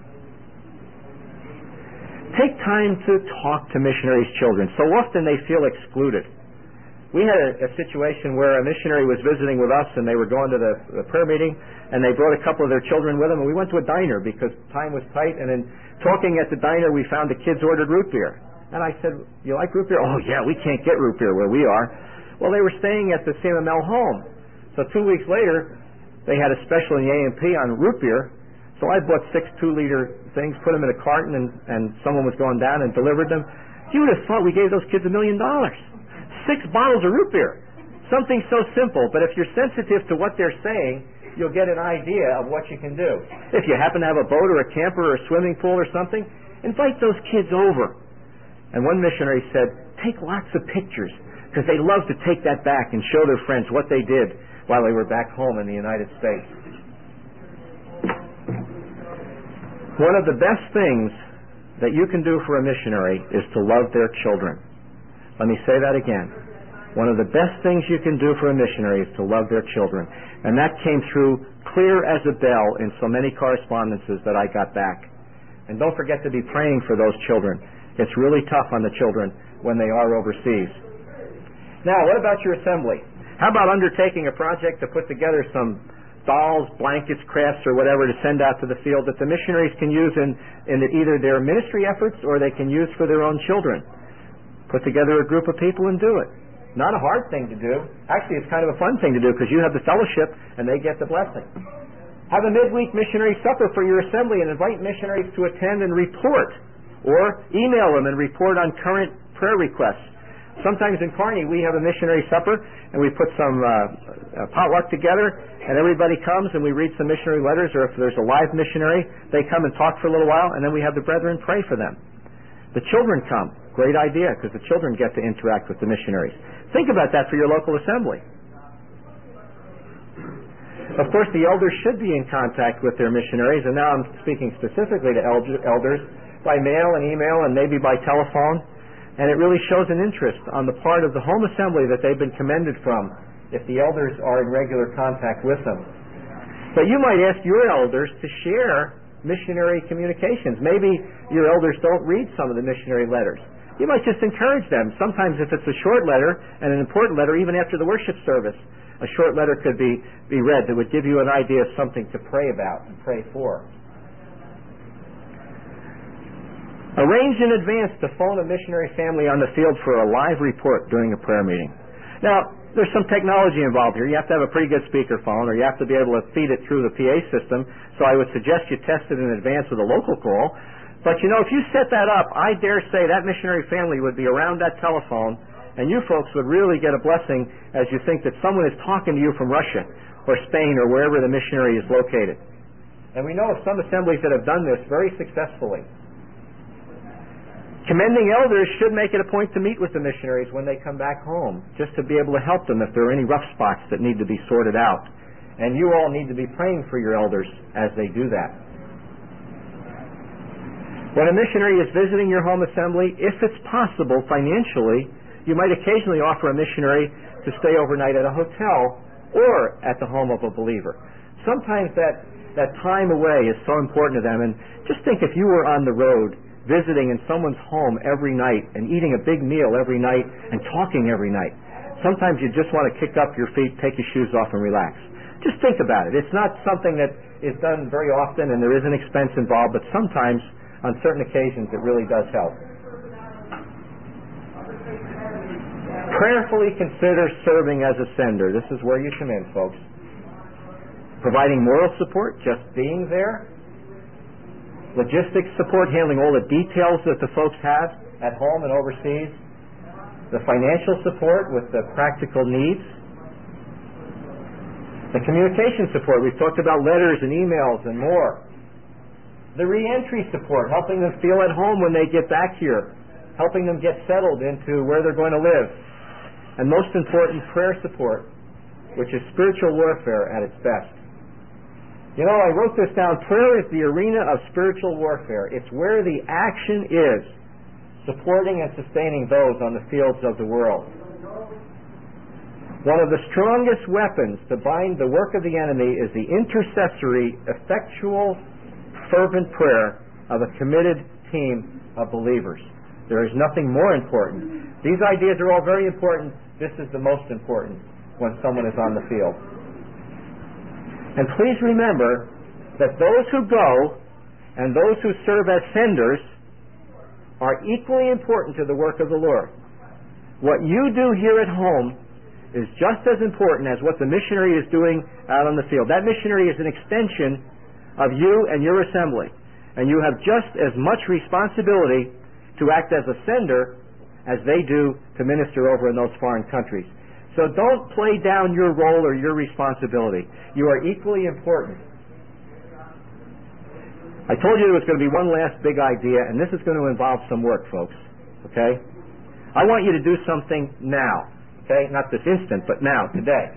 Speaker 1: Take time to talk to missionaries' children. So often they feel excluded. We had a, a situation where a missionary was visiting with us, and they were going to the, the prayer meeting, and they brought a couple of their children with them, and we went to a diner because time was tight, and in talking at the diner, we found the kids ordered root beer. And I said, you like root beer? Oh, yeah, we can't get root beer where we are. Well, they were staying at the C M M L home. So two weeks later, they had a special in the A M P on root beer. So I bought six two-liter things, put them in a carton, and, and someone was going down and delivered them. You would have thought we gave those kids a million dollars. Six bottles of root beer. Something so simple, but if you're sensitive to what they're saying, you'll get an idea of what you can do. If you happen to have a boat or a camper or a swimming pool or something, invite those kids over. And one missionary said, take lots of pictures, because they love to take that back and show their friends what they did while they were back home in the United States. One of the best things that you can do for a missionary is to love their children. Let me say that again. One of the best things you can do for a missionary is to love their children. And that came through clear as a bell in so many correspondences that I got back. And don't forget to be praying for those children. It's really tough on the children when they are overseas. Now, what about your assembly? How about undertaking a project to put together some dolls, blankets, crafts, or whatever to send out to the field that the missionaries can use in, in either their ministry efforts or they can use for their own children? Put together a group of people and do it. Not a hard thing to do. Actually, it's kind of a fun thing to do because you have the fellowship and they get the blessing. Have a midweek missionary supper for your assembly and invite missionaries to attend and report. Or email them and report on current prayer requests. Sometimes in Kearney we have a missionary supper and we put some uh, uh, potluck together and everybody comes and we read some missionary letters, or if there's a live missionary, they come and talk for a little while and then we have the brethren pray for them. The children come. Great idea, because the children get to interact with the missionaries. Think about that for your local assembly. Of course, the elders should be in contact with their missionaries, and now I'm speaking specifically to elders, by mail and email and maybe by telephone. And it really shows an interest on the part of the home assembly that they've been commended from if the elders are in regular contact with them. But you might ask your elders to share missionary communications. Maybe your elders don't read some of the missionary letters. You might just encourage them. Sometimes if it's a short letter and an important letter, even after the worship service, a short letter could be, be read that would give you an idea of something to pray about and pray for. Arrange in advance to phone a missionary family on the field for a live report during a prayer meeting. Now, there's some technology involved here. You have to have a pretty good speakerphone, or you have to be able to feed it through the P A system, so I would suggest you test it in advance with a local call. But, you know, if you set that up, I dare say that missionary family would be around that telephone, and you folks would really get a blessing as you think that someone is talking to you from Russia or Spain or wherever the missionary is located. And we know of some assemblies that have done this very successfully. Commending elders should make it a point to meet with the missionaries when they come back home, just to be able to help them if there are any rough spots that need to be sorted out. And you all need to be praying for your elders as they do that. When a missionary is visiting your home assembly, if it's possible financially, you might occasionally offer a missionary to stay overnight at a hotel or at the home of a believer. Sometimes that, that time away is so important to them. And just think if you were on the road visiting in someone's home every night and eating a big meal every night and talking every night. Sometimes you just want to kick up your feet, take your shoes off, and relax. Just think about it. It's not something that is done very often, and there is an expense involved, but sometimes, on certain occasions, it really does help. Prayerfully consider serving as a sender. This is where you come in, folks. Providing moral support, just being there. Logistics support, handling all the details that the folks have at home and overseas. The financial support with the practical needs. The communication support, we've talked about letters and emails and more. The re-entry support, helping them feel at home when they get back here. Helping them get settled into where they're going to live. And most important, prayer support, which is spiritual warfare at its best. You know, I wrote this down. Prayer is the arena of spiritual warfare. It's where the action is, supporting and sustaining those on the fields of the world. One of the strongest weapons to bind the work of the enemy is the intercessory, effectual, fervent prayer of a committed team of believers. There is nothing more important. These ideas are all very important. This is the most important when someone is on the field. And please remember that those who go and those who serve as senders are equally important to the work of the Lord. What you do here at home is just as important as what the missionary is doing out on the field. That missionary is an extension of you and your assembly. And you have just as much responsibility to act as a sender as they do to minister over in those foreign countries. So don't play down your role or your responsibility. You are equally important. I told you there was going to be one last big idea, and this is going to involve some work, folks. Okay? I want you to do something now. Okay? Not this instant, but now, today.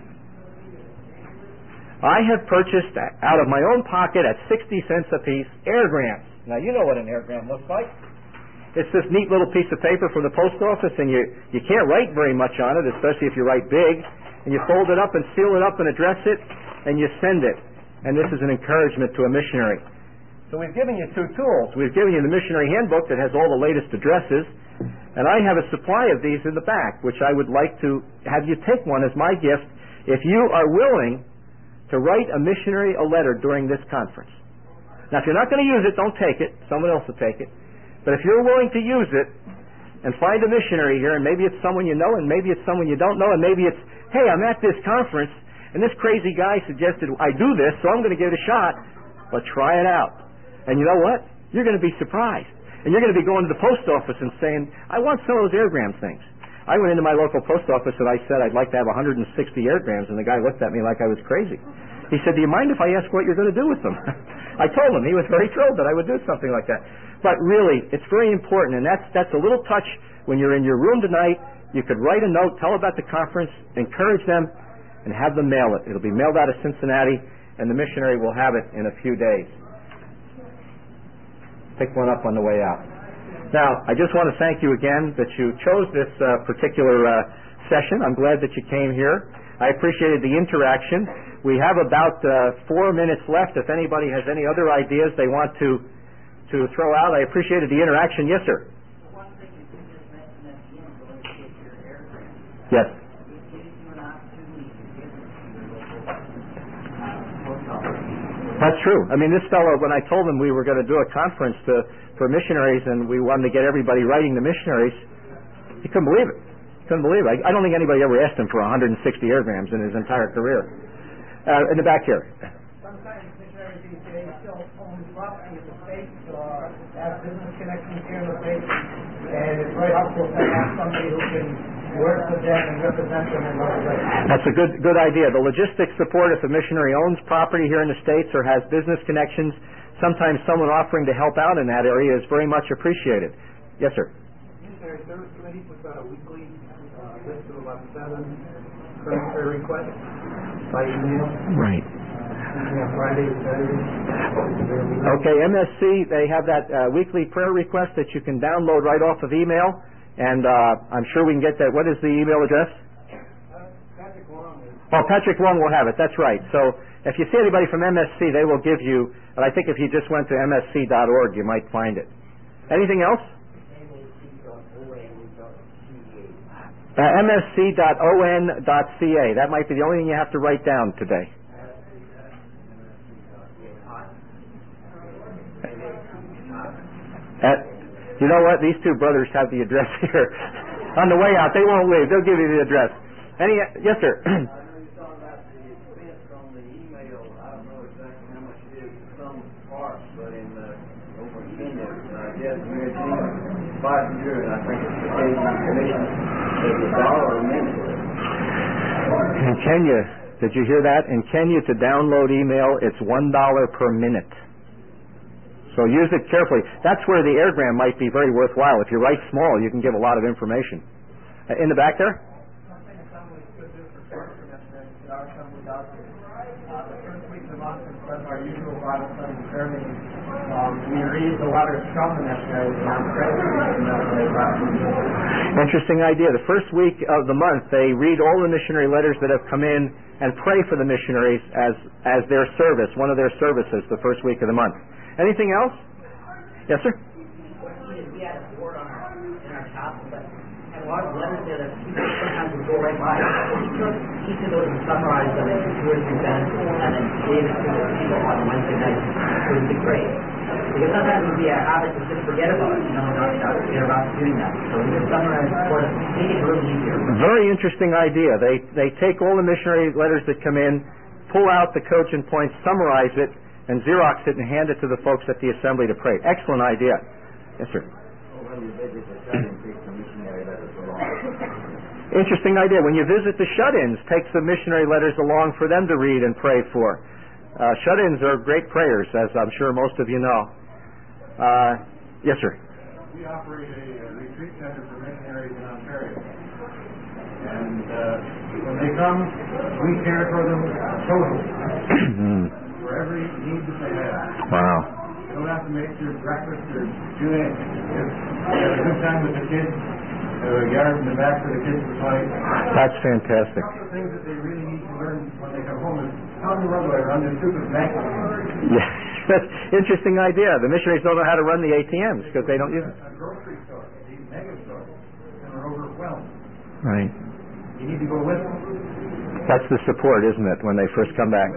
Speaker 1: I have purchased, out of my own pocket at sixty cents a piece, airgrams. Now, you know what an airgram looks like. It's this neat little piece of paper from the post office, and you, you can't write very much on it, especially if you write big. And you fold it up and seal it up and address it, and you send it. And this is an encouragement to a missionary. So we've given you two tools. We've given you the missionary handbook that has all the latest addresses, and I have a supply of these in the back, which I would like to have you take one as my gift if you are willing to write a missionary a letter during this conference. Now, if you're not going to use it, don't take it. Someone else will take it. But if you're willing to use it and find a missionary here, and maybe it's someone you know, and maybe it's someone you don't know, and maybe it's, hey, I'm at this conference, and this crazy guy suggested I do this, so I'm going to give it a shot. But try it out. And you know what? You're going to be surprised. And you're going to be going to the post office and saying, I want some of those airgram things. I went into my local post office and I said I'd like to have one hundred sixty airgrams, and the guy looked at me like I was crazy. He said, do you mind if I ask what you're going to do with them? I told him. He was very thrilled that I would do something like that. But really, it's very important, and that's that's a little touch when you're in your room tonight. You could write a note, tell about the conference, encourage them, and have them mail it. It'll be mailed out of Cincinnati, and the missionary will have it in a few days. Pick one up on the way out. Now, I just want to thank you again that you chose this uh, particular uh, session. I'm glad that you came here. I appreciated the interaction. We have about uh, four minutes left. If anybody has any other ideas they want to to throw out, I appreciated the interaction. Yes, sir.
Speaker 2: One thing you just mentioned at the end, going to get your aircraft.
Speaker 1: Yes.
Speaker 2: It gives you an opportunity to give it to your local uh, post office.
Speaker 1: That's true. I mean, this fellow, when I told him we were going to do a conference to, for missionaries and we wanted to get everybody writing the missionaries, he couldn't believe it. He couldn't believe it. I, I don't think anybody ever asked him for one hundred sixty airgrams in his entire career. Uh, in the back here.
Speaker 4: Sometimes missionaries these days still own property in the States or have business connections here in the States, and it's very helpful to have somebody who can work with them and represent them in those ways.
Speaker 1: That's a good good idea. The logistics support, if a missionary owns property here in the States or has business connections, sometimes someone offering to help out in that area is very much appreciated. Yes, sir.
Speaker 3: Missionary Service Committee puts out a weekly uh, list of about seven current prayer requests by email.
Speaker 1: Right.
Speaker 3: On Friday and Saturday.
Speaker 1: Okay, M S C, they have that uh, weekly prayer request that you can download right off of email, and uh, I'm sure we can get that. What is the email address?
Speaker 3: Uh, Patrick Long is.
Speaker 1: Oh, Patrick Long will have it. That's right. So if you see anybody from M S C, they will give you, but I think if you just went to M S C dot org, you might find it. Anything else? Uh, M S C dot O N dot C A. That might be the only thing you have to write down today. Uh, you know what? These two brothers have the address here. On the way out, they won't leave. They'll give you the address. Any? Yes, sir.
Speaker 5: I know you're talking about the expense on the email. I don't know exactly how much it is for some parts, but in uh, over in Kenya, I guess Mary Jean Bottinger, and I think it's the Canadian Commission, is a dollar a minute.
Speaker 1: In Kenya, did you hear that? In Kenya, to download email, it's one dollar per minute. So use it carefully. That's where the airgram might be very worthwhile. If you write small, you can give a lot of information. Uh, in the back there?
Speaker 4: Something that somebody could do for short commitments that our company does is, uh, the first week of the month, instead of our usual Bible study and prayer meeting, um, we read the letters from the missionaries and our prayer meetings that they brought.
Speaker 1: Interesting idea. The first week of the month, they read all the missionary letters that have come in and pray for the missionaries as, as their service, one of their services, the first week of the month. Anything else? Yes, sir?
Speaker 2: We had a board on our, in our shop, but had a lot of letters there that people sometimes would go right by. So we took each of those and summarized them into two or three sentences and then gave it to the people on Wednesday night. It would be great. Because sometimes it would be a habit to just forget about it, you know, not, not get around to doing that. So we just summarize it for them, make it a little easier.
Speaker 1: Very interesting idea. They, they take all the missionary letters that come in, pull out the cogent points, summarize it, and Xerox it and hand it to the folks at the assembly to pray. Excellent idea. Yes, sir. Interesting idea. When you visit the shut-ins, take some missionary letters along for them to read and pray for. Uh, shut-ins are great prayers, as I'm sure most of you know. Uh, yes, sir.
Speaker 3: We operate a, a retreat center for missionaries in Ontario. And uh, when they come, we care for them totally. For every need that they have.
Speaker 1: Wow.
Speaker 3: You don't have to make your breakfast or do anything. Just have a good time with the kids. Have a yard in the back for the kids to play.
Speaker 1: That's fantastic.
Speaker 3: One of the things that they really need to learn when they come home is how to run, run their stupid bank account.
Speaker 1: Yeah, that's interesting idea. The missionaries don't know how to run the A T Ms because they don't use it.
Speaker 3: A grocery store, these mega stores, and they're overwhelmed.
Speaker 1: Right.
Speaker 3: You need to go with them.
Speaker 1: That's the support, isn't it, when they first come back?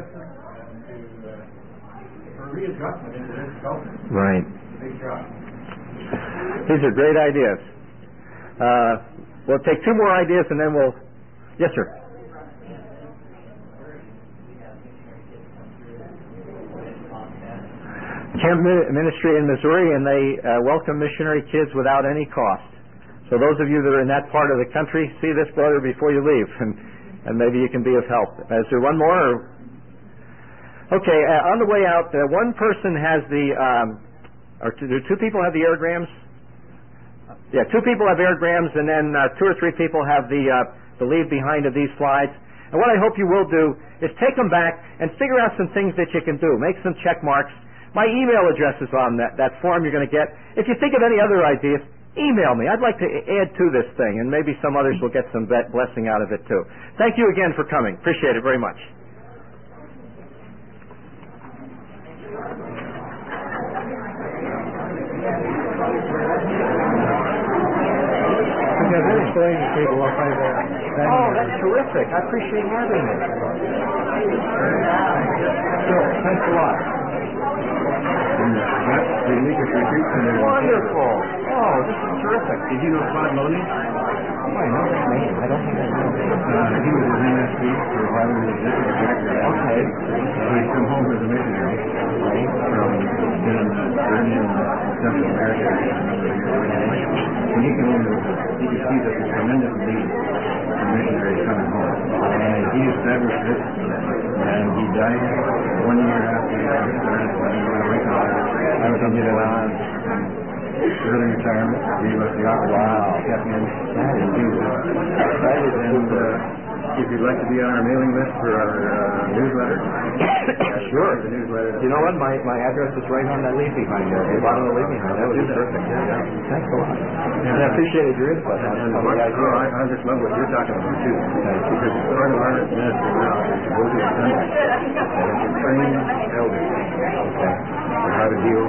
Speaker 3: Readjustment into this culture.
Speaker 1: Right.
Speaker 3: Big job.
Speaker 1: These are great ideas. Uh, we'll take two more ideas and then we'll... Yes, sir. Camp Ministry in Missouri, and they uh, welcome missionary kids without any cost. So those of you that are in that part of the country, see this brother before you leave, and, and maybe you can be of help. Is there one more? Or? Okay, uh, on the way out, uh, one person has the, um, or two, do two people have the airgrams? Yeah, two people have airgrams, and then uh, two or three people have the, uh, the leave behind of these slides. And what I hope you will do is take them back and figure out some things that you can do. Make some check marks. My email address is on that, that form you're going to get. If you think of any other ideas, email me. I'd like to add to this thing, and maybe some others will get some blessing out of it too. Thank you again for coming. Appreciate it very much. Oh, that's terrific. I appreciate having it. Sure. Thanks a lot.
Speaker 3: the Meekers Retreat Center.
Speaker 1: Wonderful. Oh, this is terrific.
Speaker 3: Did you know Claude Modi?
Speaker 1: Oh, I know his name. I don't think I know him.
Speaker 3: Uh, he was his M S P for a while. He was executive director.
Speaker 1: Okay.
Speaker 3: So he's come home as a missionary
Speaker 1: Right.
Speaker 3: from in Birmingham, Central America. And he can only, he can see that the tremendous need for missionaries coming home. And he established this, and he died one year after he started. I was thinking about early retirement. He left the office.
Speaker 1: Wow.
Speaker 3: Kept in. And he was excited. And uh, if you'd like to be on our mailing list for our uh, newsletter,
Speaker 1: Sure.
Speaker 3: The newsletter.
Speaker 1: You know what? My my address is right on that leaf behind there. The bottom of the leaf behind. That was perfect. Yeah, yeah. Thanks a lot. And I appreciated your input on
Speaker 3: And
Speaker 1: on
Speaker 3: what,
Speaker 1: the idea.
Speaker 3: oh, I, I just love what you're talking about too, because part of our ministry now is to go to the country and to train elders on how to deal,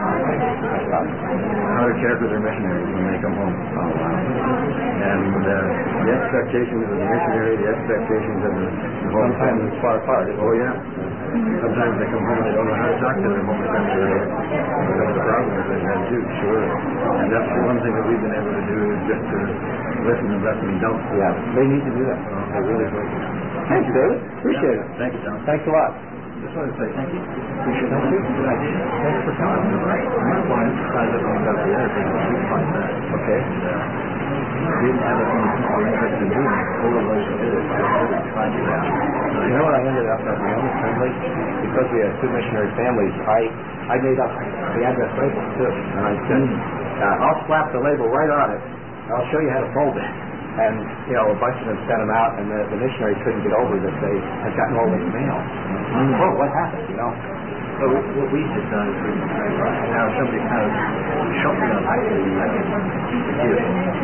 Speaker 3: how to care for their missionaries when they come home.
Speaker 1: Oh, wow.
Speaker 3: And uh, the expectations of the missionary, the expectations of the, the home
Speaker 1: Sometimes
Speaker 3: family.
Speaker 1: it's far apart.
Speaker 3: Oh yeah. Sometimes they come home and they don't know how to talk to their home family. That's the problem that they've had too.
Speaker 1: Sure.
Speaker 3: And that's the one thing that we've been able to do is just to listen and let them dump.
Speaker 1: Yeah, they need to do that.
Speaker 3: They really do.
Speaker 1: Thanks, David. Appreciate it.
Speaker 3: Thank you, John.
Speaker 1: Thanks a lot.
Speaker 3: Just wanted to say thank you. Appreciate
Speaker 1: Thank you.
Speaker 3: Good idea.
Speaker 1: Thanks for coming.
Speaker 3: I want to emphasize it because the other thing that we find that.
Speaker 1: Okay.
Speaker 3: We didn't have any people interested in doing it. All of those who did it, they tried to do that.
Speaker 1: You know what I ended up at the only family? Because we had two missionary families, I, I made up the address label too. And I said, uh, I'll slap the label right on it. I'll show you how to fold it. And, you know, a bunch of them sent them out, and the, the missionaries couldn't get over that they had gotten all this mail. Mm-hmm. Oh, what happened, you know?
Speaker 3: So what we had done is we now somebody kind of shotgun the idea.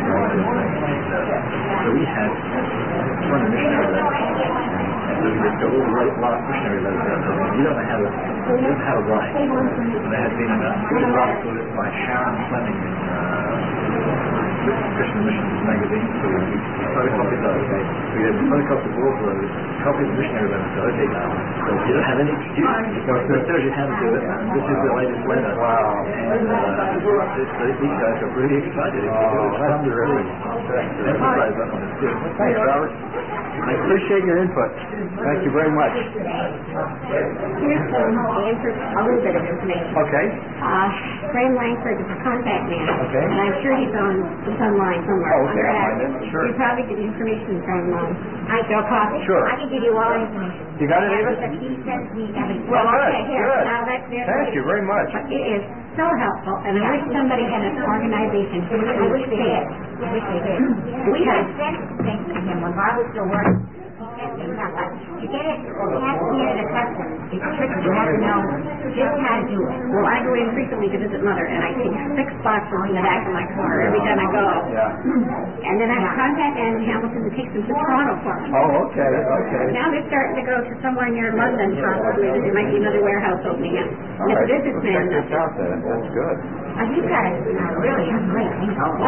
Speaker 3: So we had twenty missionary letters. And we had got all the right lot of missionary letters out there. You don't know how to you don't know how to write. And there had been a good article by Sharon Fleming in uh, Christian Missions magazine. So we photocopied those. We had photocopied all of those, copied the missionary letters. So okay now. So you don't have any excuse. Because it tells you how to do it. This is the latest letter.
Speaker 1: Wow.
Speaker 3: And uh, this, these guys are really excited.
Speaker 1: Oh, that's terrific.
Speaker 3: Emphasize that one. It's good.
Speaker 1: Thanks, Robert. I appreciate your input. Thank you very much.
Speaker 6: Here's some answers, a little bit of information.
Speaker 1: Okay.
Speaker 6: Uh, Graham Langford is a contact man.
Speaker 1: Okay.
Speaker 6: And I'm sure he's on, he's online somewhere.
Speaker 1: Oh, okay,
Speaker 6: Under
Speaker 1: I'll
Speaker 6: that.
Speaker 1: find it. Sure.
Speaker 6: You probably get information from, um, I Joe Coffey.
Speaker 1: Sure.
Speaker 6: I can give you all the information.
Speaker 1: You got it, Ava?
Speaker 6: Because he sent me everything.
Speaker 1: Well,
Speaker 6: Well,
Speaker 1: good,
Speaker 6: okay, here.
Speaker 1: good.
Speaker 6: Now that's there.
Speaker 1: Thank you very much.
Speaker 6: But it is so helpful, and I wish somebody had an organization. I wish they did. I wish they did. We had sent things to him when Bob was still working. You get it, you have to get it accustomed. It's tricky. You have to know just how to do it. Well, I go in frequently to visit Mother, and I take six boxes in the back of my car every time I go.
Speaker 1: Yeah.
Speaker 6: And then I have contact Ann Hamilton that takes them to Toronto for me.
Speaker 1: Oh, okay, okay.
Speaker 6: Now they're starting to go to somewhere near London, possibly. There might be another warehouse opening up.
Speaker 1: All
Speaker 6: It's
Speaker 1: right.
Speaker 6: a businessman.
Speaker 1: Check this out then. That's good.
Speaker 6: Oh, you guys are really great. Oh,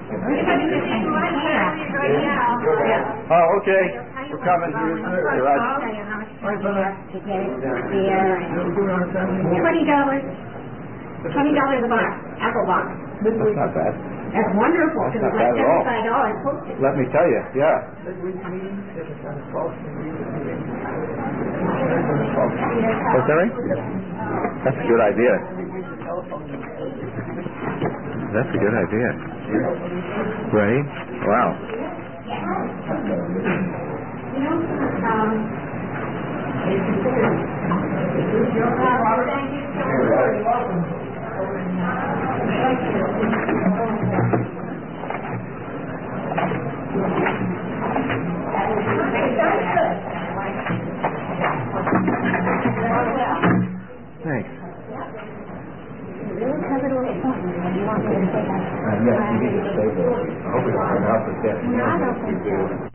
Speaker 6: yeah.
Speaker 1: Oh, okay. We're coming. You're, you're right.
Speaker 6: I'll tell you how much money you have to get it there. Twenty dollars. Twenty dollars a box. Apple box.
Speaker 1: That's not bad.
Speaker 6: That's wonderful.
Speaker 1: That's
Speaker 6: Because
Speaker 1: not
Speaker 6: it's like
Speaker 1: bad at all.
Speaker 6: seventy-five dollars postage.
Speaker 1: Let me tell you, yeah. What's that right? That's a good idea. That's a good idea. Ready? Wow.
Speaker 6: You know, um,
Speaker 1: Thanks.
Speaker 6: really covered all the phone when you want me to say that.
Speaker 1: Uh, yes, you need to stay there. I hope we don't come out with that.
Speaker 6: No, I don't think so.